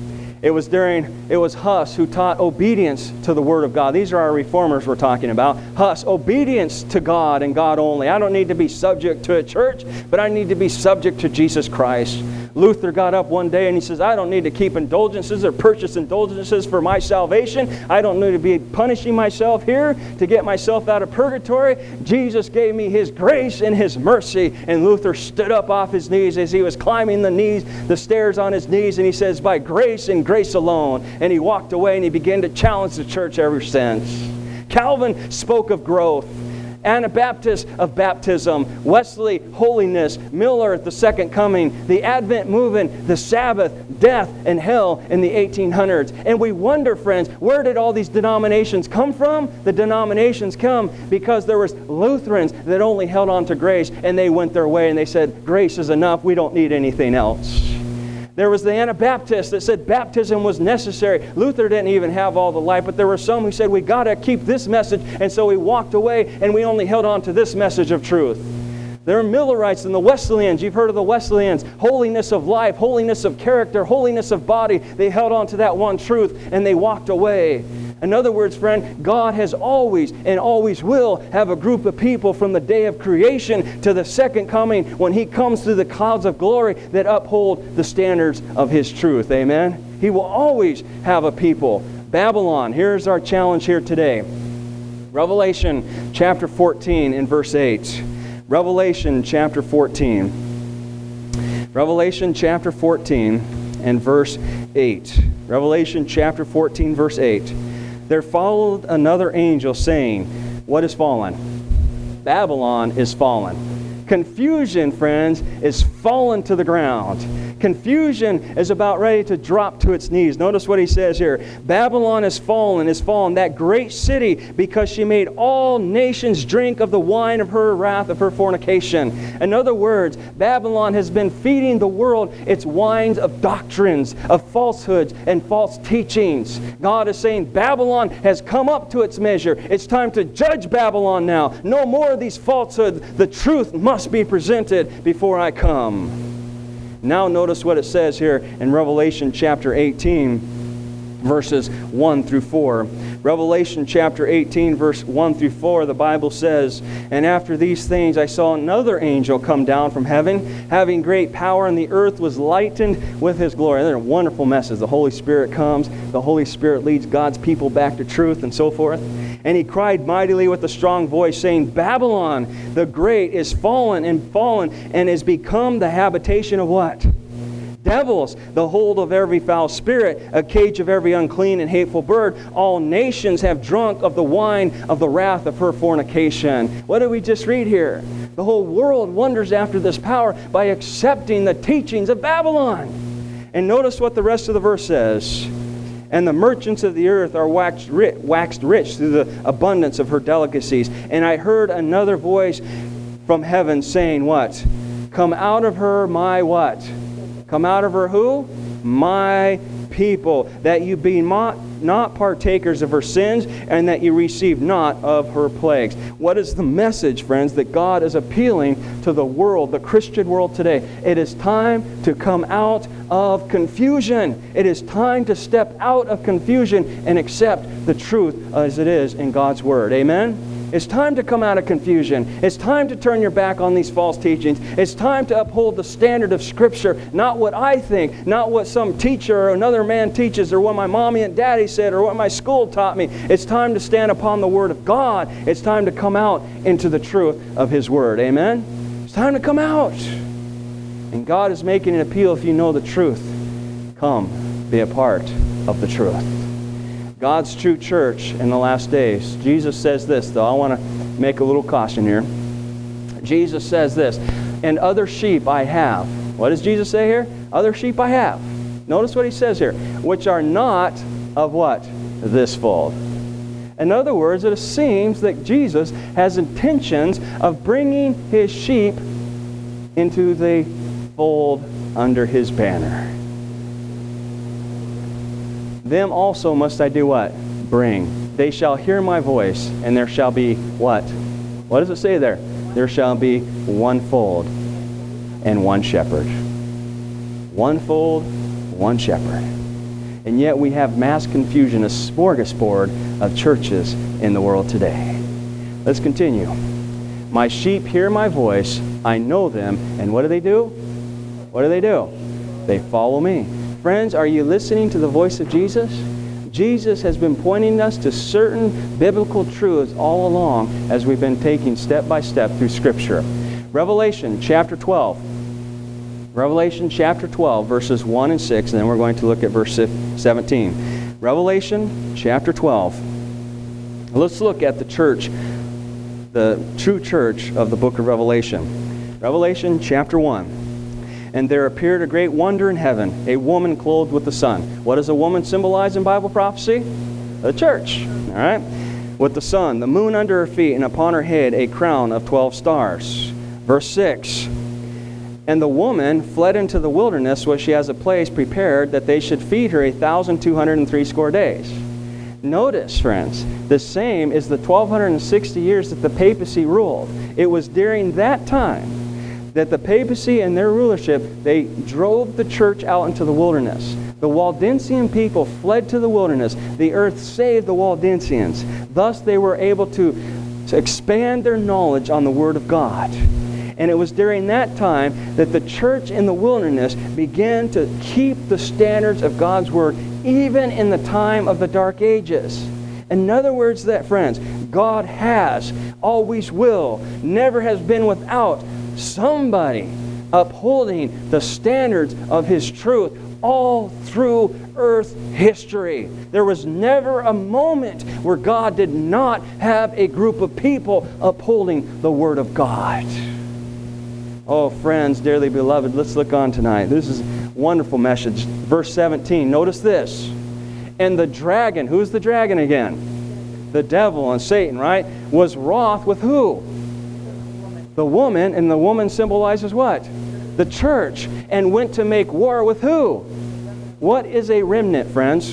Speaker 1: It was during, it was Huss who taught obedience to the Word of God. These are our reformers we're talking about. Huss, obedience to God and God only. I don't need to be subject to a church, but I need to be subject to Jesus Christ. Luther got up one day and he says, I don't need to keep indulgences or purchase indulgences for my salvation. I don't need to be punishing myself here to get myself out of purgatory. Jesus gave me His grace and His mercy. And Luther stood up off his knees as he was climbing the knees, the stairs on his knees, and he says, by grace and grace alone. And he walked away and he began to challenge the church ever since. Calvin spoke of growth. Anabaptist of baptism, Wesley, holiness, Miller, the second coming, the Advent movement, the Sabbath, death, and hell in the eighteen hundreds. And we wonder, friends, where did all these denominations come from? The denominations come because there was Lutherans that only held on to grace, and they went their way and they said, grace is enough, we don't need anything else. There was the Anabaptists that said baptism was necessary. Luther didn't even have all the light, but there were some who said we got to keep this message, and so we walked away and we only held on to this message of truth. There are Millerites and the Wesleyans. You've heard of the Wesleyans. Holiness of life, holiness of character, holiness of body. They held on to that one truth and they walked away. In other words, friend, God has always and always will have a group of people from the day of creation to the second coming when He comes through the clouds of glory that uphold the standards of His truth. Amen? He will always have a people. Babylon, here's our challenge here today. Revelation chapter fourteen and verse eight. Revelation chapter fourteen. Revelation chapter fourteen and verse eight. Revelation chapter fourteen, verse eight. There followed another angel saying, what is fallen? Babylon is fallen. Confusion, friends, is fallen to the ground. Confusion is about ready to drop to its knees. Notice what he says here. Babylon is fallen, is fallen, that great city, because she made all nations drink of the wine of her wrath, of her fornication. In other words, Babylon has been feeding the world its wines of doctrines, of falsehoods, and false teachings. God is saying Babylon has come up to its measure. It's time to judge Babylon now. No more of these falsehoods. The truth must be presented before I come. Now notice what it says here in Revelation chapter eighteen, verses one through four. Revelation chapter eighteen, verse one through four, the Bible says, and after these things I saw another angel come down from heaven, having great power, and the earth was lightened with his glory. They're a wonderful message. The Holy Spirit comes. The Holy Spirit leads God's people back to truth and so forth. And he cried mightily with a strong voice, saying, Babylon the great is fallen and fallen, and is become the habitation of what? devils, the hold of every foul spirit, a cage of every unclean and hateful bird. All nations have drunk of the wine of the wrath of her fornication. What did we just read here? The whole world wonders after this power by accepting the teachings of Babylon. And notice what the rest of the verse says. And the merchants of the earth are waxed rich, waxed rich through the abundance of her delicacies. And I heard another voice from heaven saying, what? Come out of her, my what? Come out of her who? My people, that you be not, not partakers of her sins, and that you receive not of her plagues. What is the message, friends, that God is appealing to the world, the Christian world today? It is time to come out of confusion. It is time to step out of confusion and accept the truth as it is in God's Word. Amen? It's time to come out of confusion. It's time to turn your back on these false teachings. It's time to uphold the standard of Scripture, not what I think, not what some teacher or another man teaches, or what my mommy and daddy said, or what my school taught me. It's time to stand upon the Word of God. It's time to come out into the truth of His Word. Amen? It's time to come out. And God is making an appeal. If you know the truth, come be a part of the truth. God's true church in the last days. Jesus says this, though. I want to make a little caution here. Jesus says this, and other sheep I have. What does Jesus say here? Other sheep I have. Notice what He says here. Which are not of what? This fold. In other words, it seems that Jesus has intentions of bringing His sheep into the fold under His banner. Them also must I do what? Bring. They shall hear my voice, and there shall be what? What does it say there? There shall be one fold and one shepherd. One fold, one shepherd. And yet we have mass confusion, a smorgasbord of churches in the world today. Let's continue. My sheep hear my voice, I know them, and what do they do? What do they do? They follow me. Friends, are you listening to the voice of Jesus? Jesus has been pointing us to certain biblical truths all along as we've been taking step by step through Scripture. Revelation chapter twelve. Revelation chapter twelve, verses one and six, and then we're going to look at verse seventeen. Revelation chapter twelve. Let's look at the church, the true church of the book of Revelation. Revelation chapter one. And there appeared a great wonder in heaven, a woman clothed with the sun. What does a woman symbolize in Bible prophecy? The church. All right? With the sun, the moon under her feet, and upon her head a crown of twelve stars. Verse six. And the woman fled into the wilderness, where she has a place prepared that they should feed her a thousand two hundred and three score days. Notice, friends, the same is the twelve sixty years that the papacy ruled. It was during that time that the papacy and their rulership, they drove the church out into the wilderness. The Waldensian people fled to the wilderness. The earth saved the Waldensians. Thus they were able to, to expand their knowledge on the Word of God. And it was during that time that the church in the wilderness began to keep the standards of God's Word, even in the time of the Dark Ages. In other words, that, friends, God has, always will, never has been without somebody upholding the standards of His truth all through earth history. There was never a moment where God did not have a group of people upholding the Word of God. Oh, friends, dearly beloved, let's look on tonight. This is a wonderful message. Verse seventeen, notice this. And the dragon, who's the dragon again? The devil and Satan, right? Was wroth with who? The woman, and the woman symbolizes what? The church. And went to make war with who? What is a remnant, friends?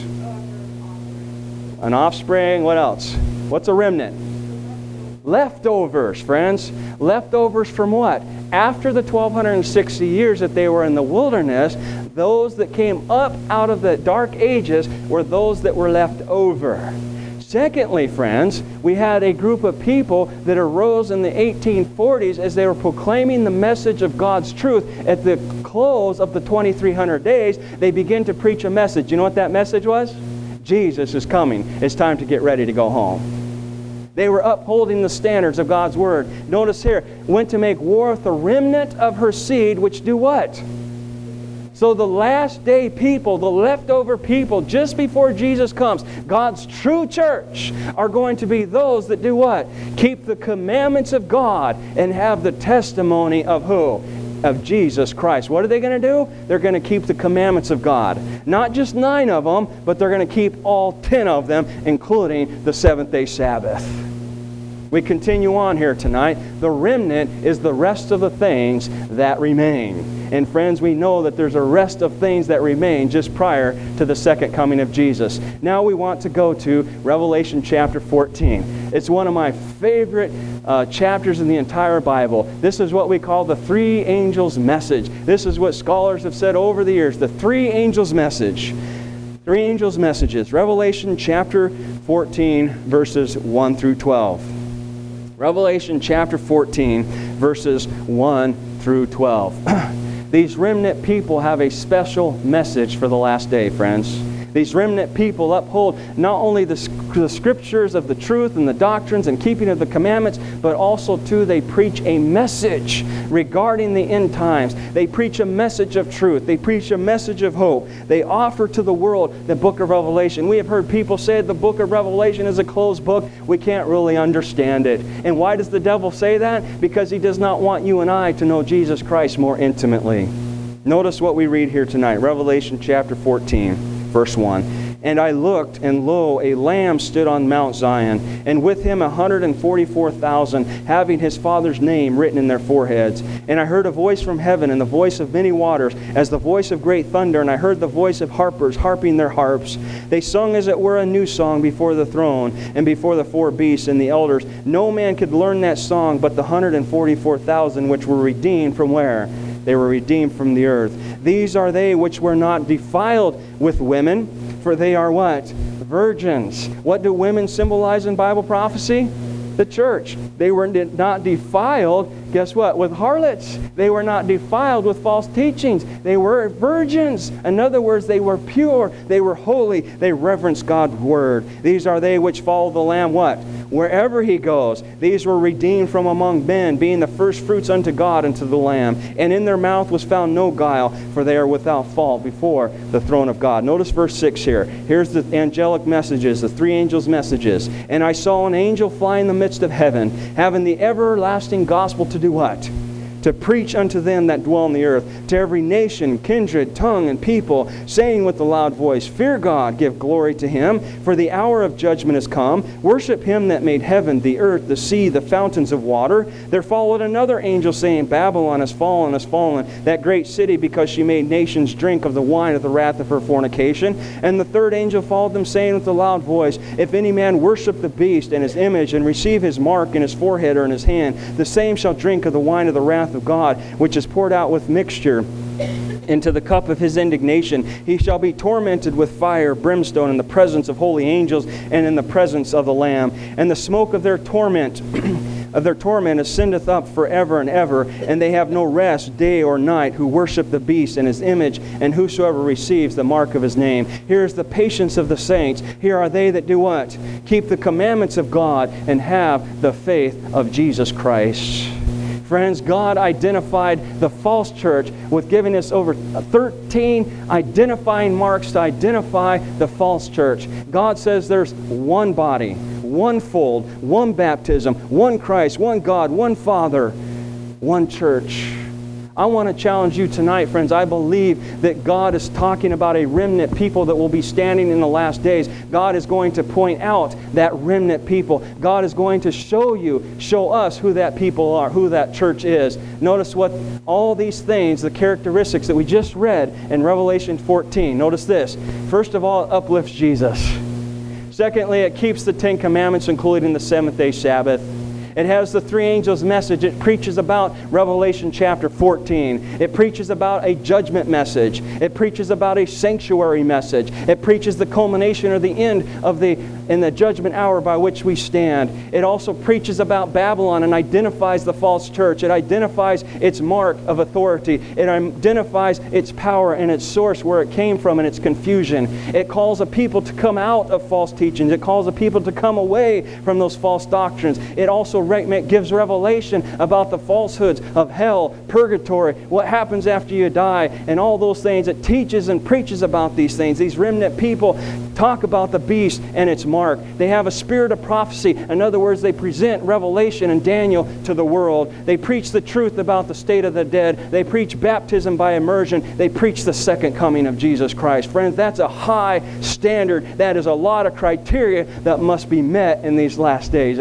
Speaker 1: An offspring. What else? What's a remnant? Leftovers, friends. Leftovers from what? After the twelve sixty years that they were in the wilderness, those that came up out of the dark ages were those that were left over. Secondly, friends, we had a group of people that arose in the eighteen forties as they were proclaiming the message of God's truth. At the close of the twenty-three hundred days, they began to preach a message. You know what that message was? Jesus is coming. It's time to get ready to go home. They were upholding the standards of God's Word. Notice here, went to make war with the remnant of her seed, which do what? So the last day people, the leftover people, just before Jesus comes, God's true church are going to be those that do what? Keep the commandments of God and have the testimony of who? Of Jesus Christ. What are they going to do? They're going to keep the commandments of God. Not just nine of them, but they're going to keep all ten of them, including the seventh-day Sabbath. We continue on here tonight. The remnant is the rest of the things that remain. And friends, we know that there's a rest of things that remain just prior to the second coming of Jesus. Now we want to go to Revelation chapter fourteen. It's one of my favorite uh, chapters in the entire Bible. This is what we call the three angels' message. This is what scholars have said over the years, the three angels' message. Three angels' messages. Revelation chapter fourteen, verses one through twelve. Revelation chapter fourteen, verses one through twelve. These remnant people have a special message for the last day, friends. These remnant people uphold not only the, the scriptures of the truth and the doctrines and keeping of the commandments, but also, too, they preach a message regarding the end times. They preach a message of truth. They preach a message of hope. They offer to the world the book of Revelation. We have heard people say the book of Revelation is a closed book. We can't really understand it. And why does the devil say that? Because he does not want you and I to know Jesus Christ more intimately. Notice what we read here tonight. Revelation chapter fourteen. Verse one, and I looked, and lo, a Lamb stood on Mount Zion, and with him a hundred and forty-four thousand, having his Father's name written in their foreheads. And I heard a voice from heaven, and the voice of many waters, as the voice of great thunder, and I heard the voice of harpers harping their harps. They sung as it were a new song before the throne, and before the four beasts and the elders. No man could learn that song but the hundred and forty-four thousand which were redeemed from where? They were redeemed from the earth. These are they which were not defiled with women, for they are what? Virgins. What do women symbolize in Bible prophecy? The church. They were not defiled, guess what? With harlots. They were not defiled with false teachings. They were virgins. In other words, they were pure. They were holy. They reverenced God's word. These are they which follow the Lamb, what? Wherever he goes. These were redeemed from among men, being the first fruits unto God and to the Lamb. And in their mouth was found no guile, for they are without fault before the throne of God. Notice verse six here. Here's the angelic messages, the three angels' messages. And I saw an angel fly in the midst of heaven, having the everlasting gospel to do what? To preach unto them that dwell on the earth, to every nation, kindred, tongue, and people, saying with a loud voice, Fear God, give glory to him, for the hour of judgment is come. Worship him that made heaven, the earth, the sea, the fountains of water. There followed another angel, saying, Babylon is fallen, is fallen, that great city, because she made nations drink of the wine of the wrath of her fornication. And the third angel followed them, saying with a loud voice, If any man worship the beast and his image, and receive his mark in his forehead or in his hand, the same shall drink of the wine of the wrath of God, which is poured out with mixture into the cup of his indignation. He shall be tormented with fire, brimstone, in the presence of holy angels, and in the presence of the Lamb. And the smoke of their torment of their torment ascendeth up forever and ever, and they have no rest day or night, who worship the beast and his image, and whosoever receives the mark of his name. Here is the patience of the saints. Here are they that do what? Keep the commandments of God and have the faith of Jesus Christ. Friends, God identified the false church with giving us over thirteen identifying marks to identify the false church. God says there's one body, one fold, one baptism, one Christ, one God, one Father, one church. I want to challenge you tonight, friends. I believe that God is talking about a remnant people that will be standing in the last days. God is going to point out that remnant people. God is going to show you, show us who that people are, who that church is. Notice what all these things, the characteristics that we just read in Revelation fourteen. Notice this. First of all, it uplifts Jesus. Secondly, it keeps the Ten Commandments, including the seventh-day Sabbath. It has the three angels' message. It preaches about Revelation chapter fourteen. It preaches about a judgment message. It preaches about a sanctuary message. It preaches the culmination or the end of the in the judgment hour by which we stand. It also preaches about Babylon and identifies the false church. It identifies its mark of authority. It identifies its power and its source, where it came from, and its confusion. It calls a people to come out of false teachings. It calls a people to come away from those false doctrines. It also re- gives revelation about the falsehoods of hell, purgatory, what happens after you die, and all those things. It teaches and preaches about these things. These remnant people talk about the beast and its mark. They have a spirit of prophecy. In other words, they present Revelation and Daniel to the world. They preach the truth about the state of the dead. They preach baptism by immersion. They preach the second coming of Jesus Christ. Friends, that's a high standard. That is a lot of criteria that must be met in these last days.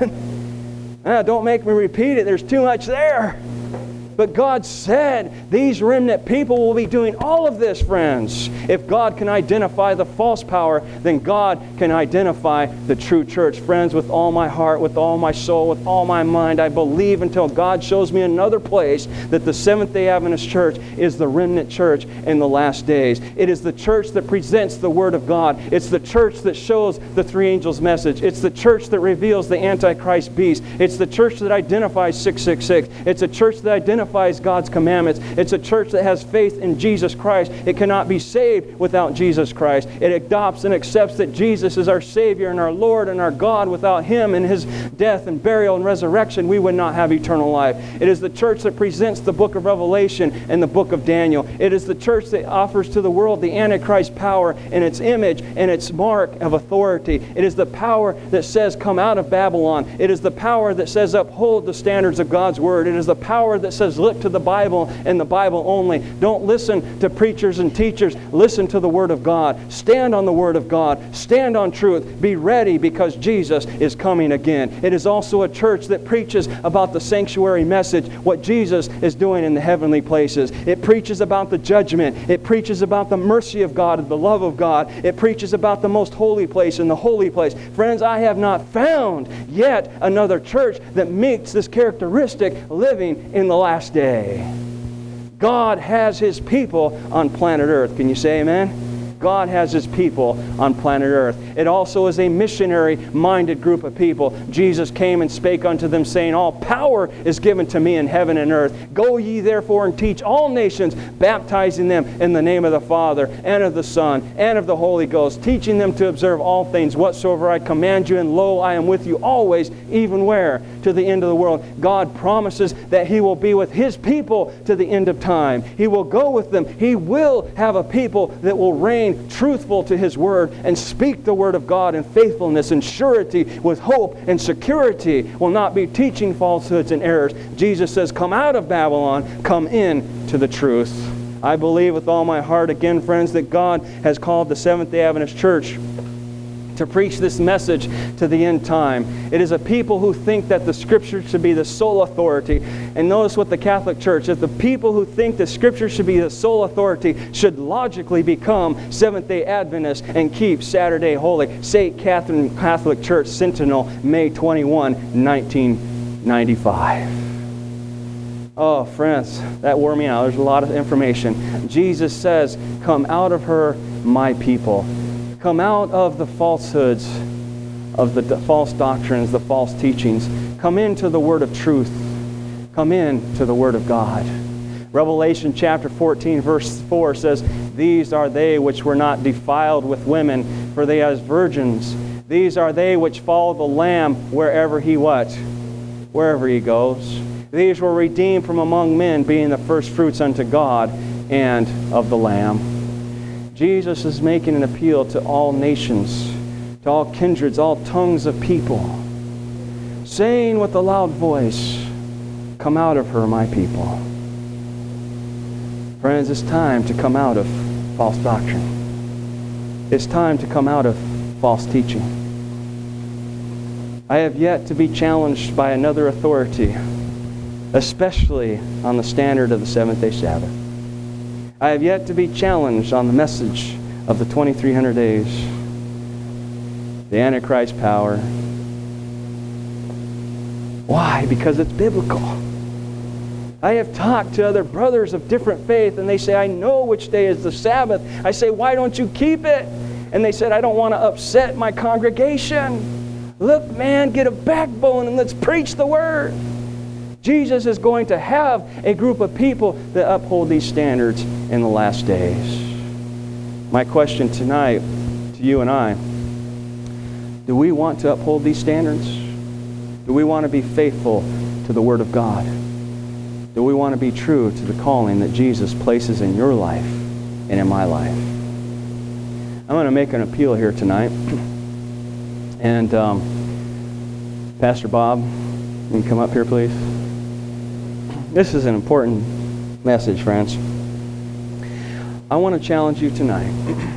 Speaker 1: Amen? ah, don't make me repeat it. There's too much there. But God said these remnant people will be doing all of this, friends. If God can identify the false power, then God can identify the true church. Friends, with all my heart, with all my soul, with all my mind, I believe until God shows me another place that the Seventh-day Adventist Church is the remnant church in the last days. It is the church that presents the Word of God. It's the church that shows the three angels' message. It's the church that reveals the Antichrist beast. It's the church that identifies six six six. It's a church that identifies God's commandments. It's a church that has faith in Jesus Christ. It cannot be saved without Jesus Christ. It adopts and accepts that Jesus is our Savior and our Lord and our God. Without Him and His death and burial and resurrection, we would not have eternal life. It is the church that presents the book of Revelation and the book of Daniel. It is the church that offers to the world the Antichrist power in its image and its mark of authority. It is the power that says, come out of Babylon. It is the power that says, uphold the standards of God's Word. It is the power that says, look to the Bible and the Bible only. Don't listen to preachers and teachers. Listen to the Word of God. Stand on the Word of God. Stand on truth. Be ready, because Jesus is coming again. It is also a church that preaches about the sanctuary message, what Jesus is doing in the heavenly places. It preaches about the judgment. It preaches about the mercy of God and the love of God. It preaches about the most holy place and the holy place. Friends, I have not found yet another church that meets this characteristic living in the last day. God has His people on planet Earth. Can you say amen? God has His people on planet Earth. It also is a missionary-minded group of people. Jesus came and spake unto them, saying, all power is given to me in heaven and earth. Go ye therefore and teach all nations, baptizing them in the name of the Father and of the Son and of the Holy Ghost, teaching them to observe all things whatsoever I command you, and lo, I am with you always, even where? To the end of the world. God promises that He will be with His people to the end of time. He will go with them. He will have a people that will reign truthful to His Word and speak the Word of God in faithfulness and surety with hope and security, will not be teaching falsehoods and errors. Jesus says, come out of Babylon, come in to the truth. I believe with all my heart, again, friends, that God has called the Seventh-day Adventist Church to preach this message to the end time. It is a people who think that the Scripture should be the sole authority. And notice with the Catholic Church, that the people who think the Scripture should be the sole authority should logically become Seventh-day Adventists and keep Saturday holy. Saint Catherine Catholic Church, Sentinel, May twenty-first, nineteen ninety-five. Oh, friends, that wore me out. There's a lot of information. Jesus says, come out of her, my people. Come out of the falsehoods, of the false doctrines, the false teachings. Come into the Word of truth. Come into the Word of God. Revelation chapter fourteen, verse four says, these are they which were not defiled with women, for they are virgins. These are they which follow the Lamb wherever He what? Wherever He goes. These were redeemed from among men, being the first fruits unto God and of the Lamb. Jesus is making an appeal to all nations, to all kindreds, all tongues of people, saying with a loud voice, come out of her, my people. Friends, it's time to come out of false doctrine. It's time to come out of false teaching. I have yet to be challenged by another authority, especially on the standard of the seventh-day Sabbath. I have yet to be challenged on the message of the twenty-three hundred days, the Antichrist power. Why? Because it's biblical. I have talked to other brothers of different faith, and they say, I know which day is the Sabbath. I say, why don't you keep it? and they said, I don't want to upset my congregation. Look, man, get a backbone and let's preach the word. Jesus is going to have a group of people that uphold these standards in the last days. My question tonight to you and I, do we want to uphold these standards? Do we want to be faithful to the Word of God? Do we want to be true to the calling that Jesus places in your life and in my life? I'm going to make an appeal here tonight. And um, Pastor Bob, you can come up here, please. This is an important message, friends. I want to challenge you tonight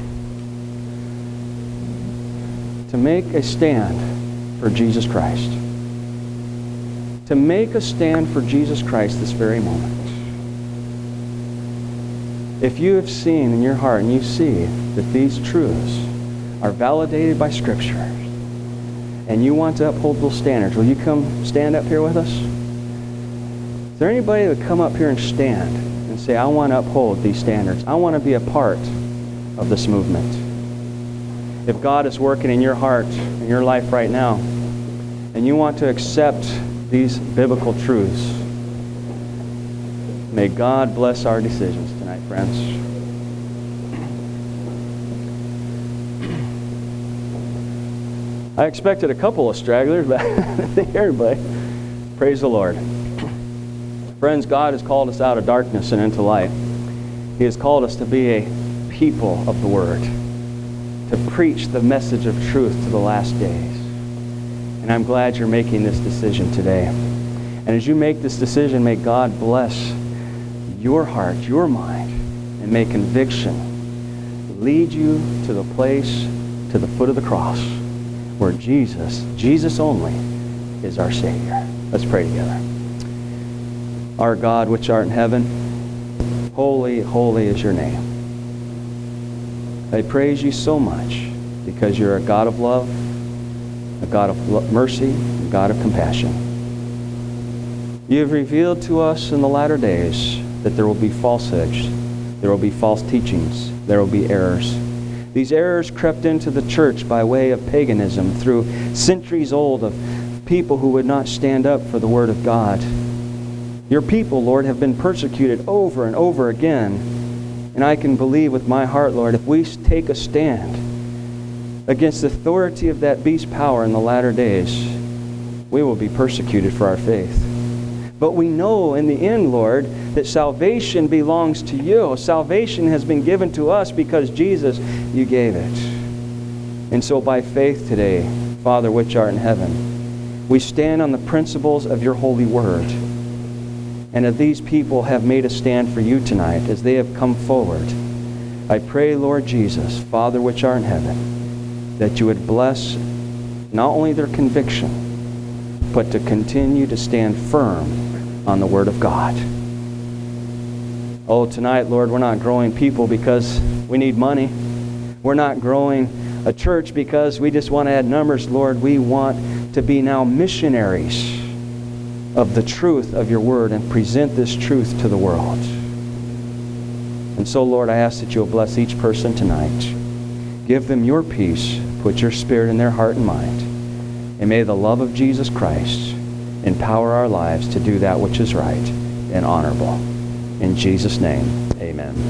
Speaker 1: to make a stand for Jesus Christ. To make a stand for Jesus Christ this very moment. If you have seen in your heart and you see that these truths are validated by Scripture and you want to uphold those standards, will you come stand up here with us? Is there anybody that would come up here and stand and say, I want to uphold these standards. I want to be a part of this movement. If God is working in your heart, in your life right now, and you want to accept these biblical truths, may God bless our decisions tonight, friends. I expected a couple of stragglers, but I think everybody. Praise the Lord. Friends, God has called us out of darkness and into light. He has called us to be a people of the Word, to preach the message of truth to the last days. And I'm glad you're making this decision today. And as you make this decision, may God bless your heart, your mind, and may conviction lead you to the place, to the foot of the cross, where Jesus, Jesus only, is our Savior. Let's pray together. Our God, which art in heaven, holy, holy is your name. I praise you so much because you're a God of love, a God of lo- mercy, a God of compassion. You have revealed to us in the latter days that there will be falsehoods, there will be false teachings, there will be errors. These errors crept into the church by way of paganism through centuries old of people who would not stand up for the Word of God. Your people, Lord, have been persecuted over and over again. And I can believe with my heart, Lord, if we take a stand against the authority of that beast power in the latter days, we will be persecuted for our faith. But we know in the end, Lord, that salvation belongs to you. Salvation has been given to us because, Jesus, you gave it. And so by faith today, Father, which art in heaven, we stand on the principles of your holy word. And if these people have made a stand for you tonight, as they have come forward, I pray, Lord Jesus, Father which art in heaven, that you would bless not only their conviction, but to continue to stand firm on the Word of God. Oh, tonight, Lord, we're not growing people because we need money. We're not growing a church because we just want to add numbers, Lord. We want to be now missionaries of the truth of your word and present this truth to the world. And so, Lord, I ask that you'll bless each person tonight. Give them your peace. Put your Spirit in their heart and mind. And may the love of Jesus Christ empower our lives to do that which is right and honorable. In Jesus' name, amen.